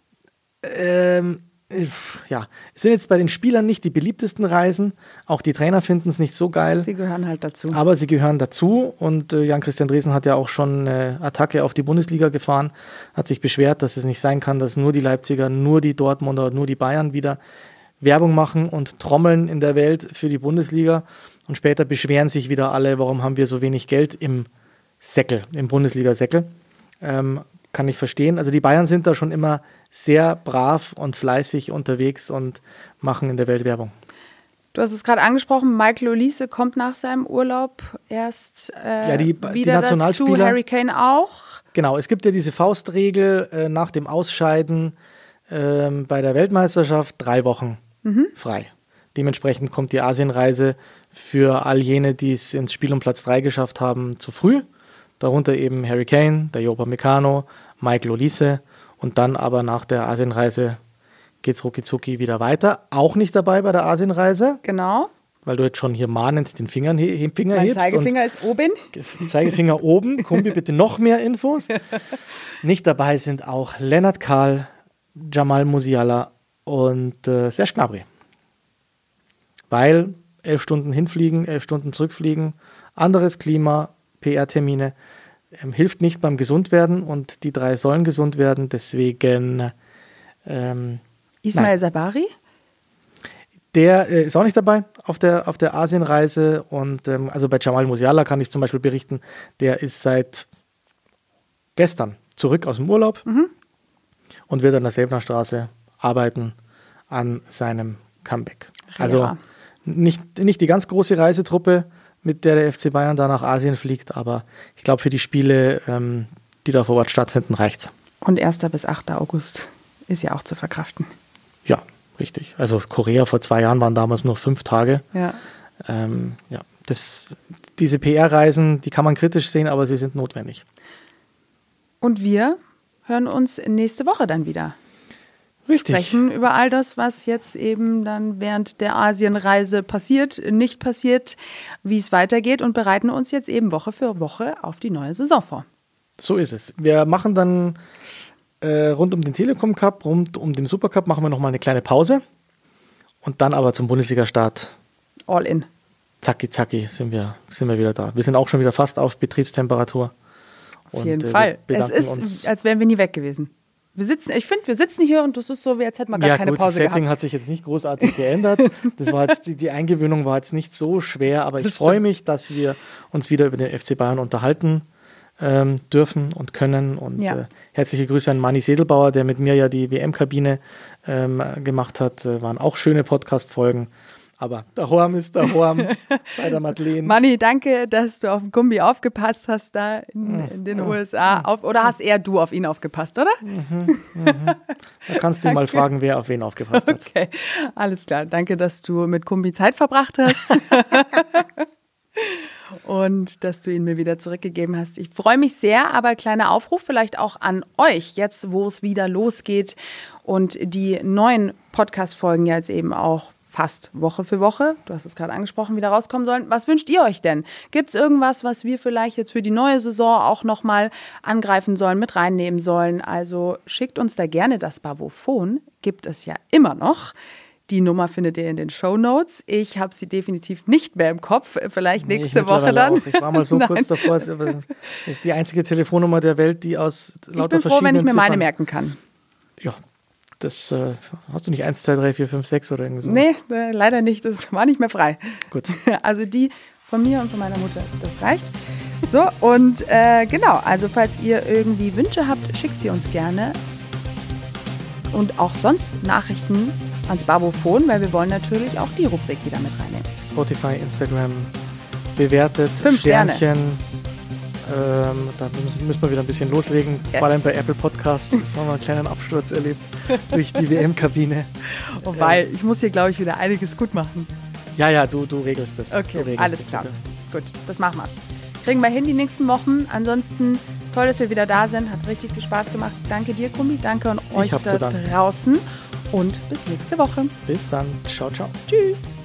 Speaker 3: Ähm, ja, es sind jetzt bei den Spielern nicht die beliebtesten Reisen, auch die Trainer finden es nicht so geil.
Speaker 2: Sie gehören halt dazu.
Speaker 3: Aber sie gehören dazu und äh, Jan-Christian Dresen hat ja auch schon eine Attacke auf die Bundesliga gefahren, hat sich beschwert, dass es nicht sein kann, dass nur die Leipziger, nur die Dortmunder, nur die Bayern wieder Werbung machen und trommeln in der Welt für die Bundesliga und später beschweren sich wieder alle, warum haben wir so wenig Geld im Säckel, im Bundesliga-Säckel. Ähm, kann ich verstehen. Also die Bayern sind da schon immer sehr brav und fleißig unterwegs und machen in der Welt Werbung.
Speaker 2: Du hast es gerade angesprochen, Michael Olise kommt nach seinem Urlaub erst äh,
Speaker 3: ja, die,
Speaker 2: wieder
Speaker 3: die Nationalspieler,
Speaker 2: dazu, Harry Kane auch.
Speaker 3: Genau, es gibt ja diese Faustregel äh, nach dem Ausscheiden äh, bei der Weltmeisterschaft drei Wochen mhm. frei. Dementsprechend kommt die Asienreise für all jene, die es ins Spiel um Platz drei geschafft haben, zu früh. Darunter eben Harry Kane, der Jopa Meccano, Michael Olise und dann aber nach der Asienreise geht es rucki wieder weiter. Auch nicht dabei bei der Asienreise.
Speaker 2: Genau.
Speaker 3: Weil du jetzt schon hier mahnend den Finger, he- Finger
Speaker 2: mein
Speaker 3: hebst.
Speaker 2: Mein Zeigefinger ist oben.
Speaker 3: Zeigefinger oben. Kumbi, bitte noch mehr Infos. Nicht dabei sind auch Lennart Kahl, Jamal Musiala und äh, Serge Gnabry. Weil elf Stunden hinfliegen, elf Stunden zurückfliegen, anderes Klima, P R-Termine, ähm, hilft nicht beim Gesundwerden und die drei sollen gesund werden. Deswegen ähm,
Speaker 2: Ismail Sabari?
Speaker 3: Der äh, ist auch nicht dabei auf der, auf der Asienreise. Und ähm, also bei Jamal Musiala kann ich zum Beispiel berichten, der ist seit gestern zurück aus dem Urlaub mhm. und wird an der Säbener Straße arbeiten an seinem Comeback. Ja. Also nicht, nicht die ganz große Reisetruppe, mit der der F C Bayern da nach Asien fliegt, aber ich glaube, für die Spiele, ähm, die da vor Ort stattfinden, reicht's.
Speaker 2: Und erster bis achter August ist ja auch zu verkraften.
Speaker 3: Ja, richtig. Also Korea vor zwei Jahren waren damals nur fünf Tage.
Speaker 2: Ja.
Speaker 3: Ähm, ja, das, diese P R-Reisen, die kann man kritisch sehen, aber sie sind notwendig.
Speaker 2: Und wir hören uns nächste Woche dann wieder.
Speaker 3: Richtig.
Speaker 2: Sprechen über all das, was jetzt eben dann während der Asienreise passiert, nicht passiert, wie es weitergeht und bereiten uns jetzt eben Woche für Woche auf die neue Saison vor.
Speaker 3: So ist es. Wir machen dann äh, rund um den Telekom Cup, rund um den Supercup machen wir nochmal eine kleine Pause und dann aber zum Bundesliga-Start.
Speaker 2: All in.
Speaker 3: Zacki, zacki sind wir, sind wir wieder da. Wir sind auch schon wieder fast auf Betriebstemperatur.
Speaker 2: Auf jeden und, Fall. Äh, es ist, als wären wir nie weg gewesen. Wir sitzen, ich finde, wir sitzen hier und das ist so, wie als hätten wir gar
Speaker 3: ja,
Speaker 2: keine
Speaker 3: gut,
Speaker 2: Pause gehabt.
Speaker 3: Das Setting hat sich jetzt nicht großartig geändert. Das war jetzt, die, die Eingewöhnung war jetzt nicht so schwer, aber das ich freue mich, dass wir uns wieder über den F C Bayern unterhalten ähm, dürfen und können. Und
Speaker 2: Ja.
Speaker 3: äh, herzliche Grüße an Manni Sedelbauer, der mit mir ja die W M-Kabine ähm, gemacht hat. Äh, waren auch schöne Podcast-Folgen. Aber der Horm ist der Horm bei der Madeleine.
Speaker 2: Manni, danke, dass du auf den Kumbi aufgepasst hast da in, in den U S A. Auf, oder hast eher du auf ihn aufgepasst, oder?
Speaker 3: Mhm, mhm. Da kannst du ihn mal fragen, wer auf wen aufgepasst hat.
Speaker 2: Okay, alles klar. Danke, dass du mit Kumbi Zeit verbracht hast. Und dass du ihn mir wieder zurückgegeben hast. Ich freue mich sehr, aber kleiner Aufruf vielleicht auch an euch, jetzt wo es wieder losgeht und die neuen Podcast-Folgen ja jetzt eben auch fast Woche für Woche, du hast es gerade angesprochen, wieder rauskommen sollen. Was wünscht ihr euch denn? Gibt es irgendwas, was wir vielleicht jetzt für die neue Saison auch nochmal angreifen sollen, mit reinnehmen sollen? Also schickt uns da gerne das Bavophon, gibt es ja immer noch. Die Nummer findet ihr in den Shownotes. Ich habe sie definitiv nicht mehr im Kopf. Vielleicht nächste
Speaker 3: nee,
Speaker 2: Woche dann.
Speaker 3: Auch. Ich war mal so kurz davor. Das ist die einzige Telefonnummer der Welt, die aus lauter
Speaker 2: Ich bin froh, wenn ich mir
Speaker 3: Ziffern,
Speaker 2: meine merken kann.
Speaker 3: Ja, das äh, hast du nicht eins, zwei, drei, vier, fünf, sechs oder irgendwie so.
Speaker 2: Nee, äh, leider nicht. Das war nicht mehr frei.
Speaker 3: Gut.
Speaker 2: Also die von mir und von meiner Mutter, das reicht. So, und äh, genau, also falls ihr irgendwie Wünsche habt, schickt sie uns gerne. Und auch sonst Nachrichten ans Bavophon, weil wir wollen natürlich auch die Rubrik wieder mit reinnehmen.
Speaker 3: Spotify, Instagram, bewertet,
Speaker 2: Fünf
Speaker 3: Sternchen.
Speaker 2: Sterne.
Speaker 3: Ähm, da müssen, müssen wir wieder ein bisschen loslegen.
Speaker 2: Yes.
Speaker 3: Vor allem bei Apple Podcasts. Das haben wir einen kleinen Absturz erlebt durch die W M-Kabine.
Speaker 2: Wobei, ich muss hier, glaube ich, wieder einiges gut machen.
Speaker 3: Ja, ja, du, du regelst das.
Speaker 2: Okay,
Speaker 3: du regelst
Speaker 2: alles
Speaker 3: das,
Speaker 2: klar.
Speaker 3: bitte.
Speaker 2: Gut, das machen wir. Kriegen wir hin die nächsten Wochen. Ansonsten toll, dass wir wieder da sind. Hat richtig viel Spaß gemacht. Danke dir, Kumbi. Danke an euch
Speaker 3: hab
Speaker 2: da
Speaker 3: zu danken.
Speaker 2: draußen. Und bis nächste Woche.
Speaker 3: Bis dann. Ciao, ciao.
Speaker 2: Tschüss.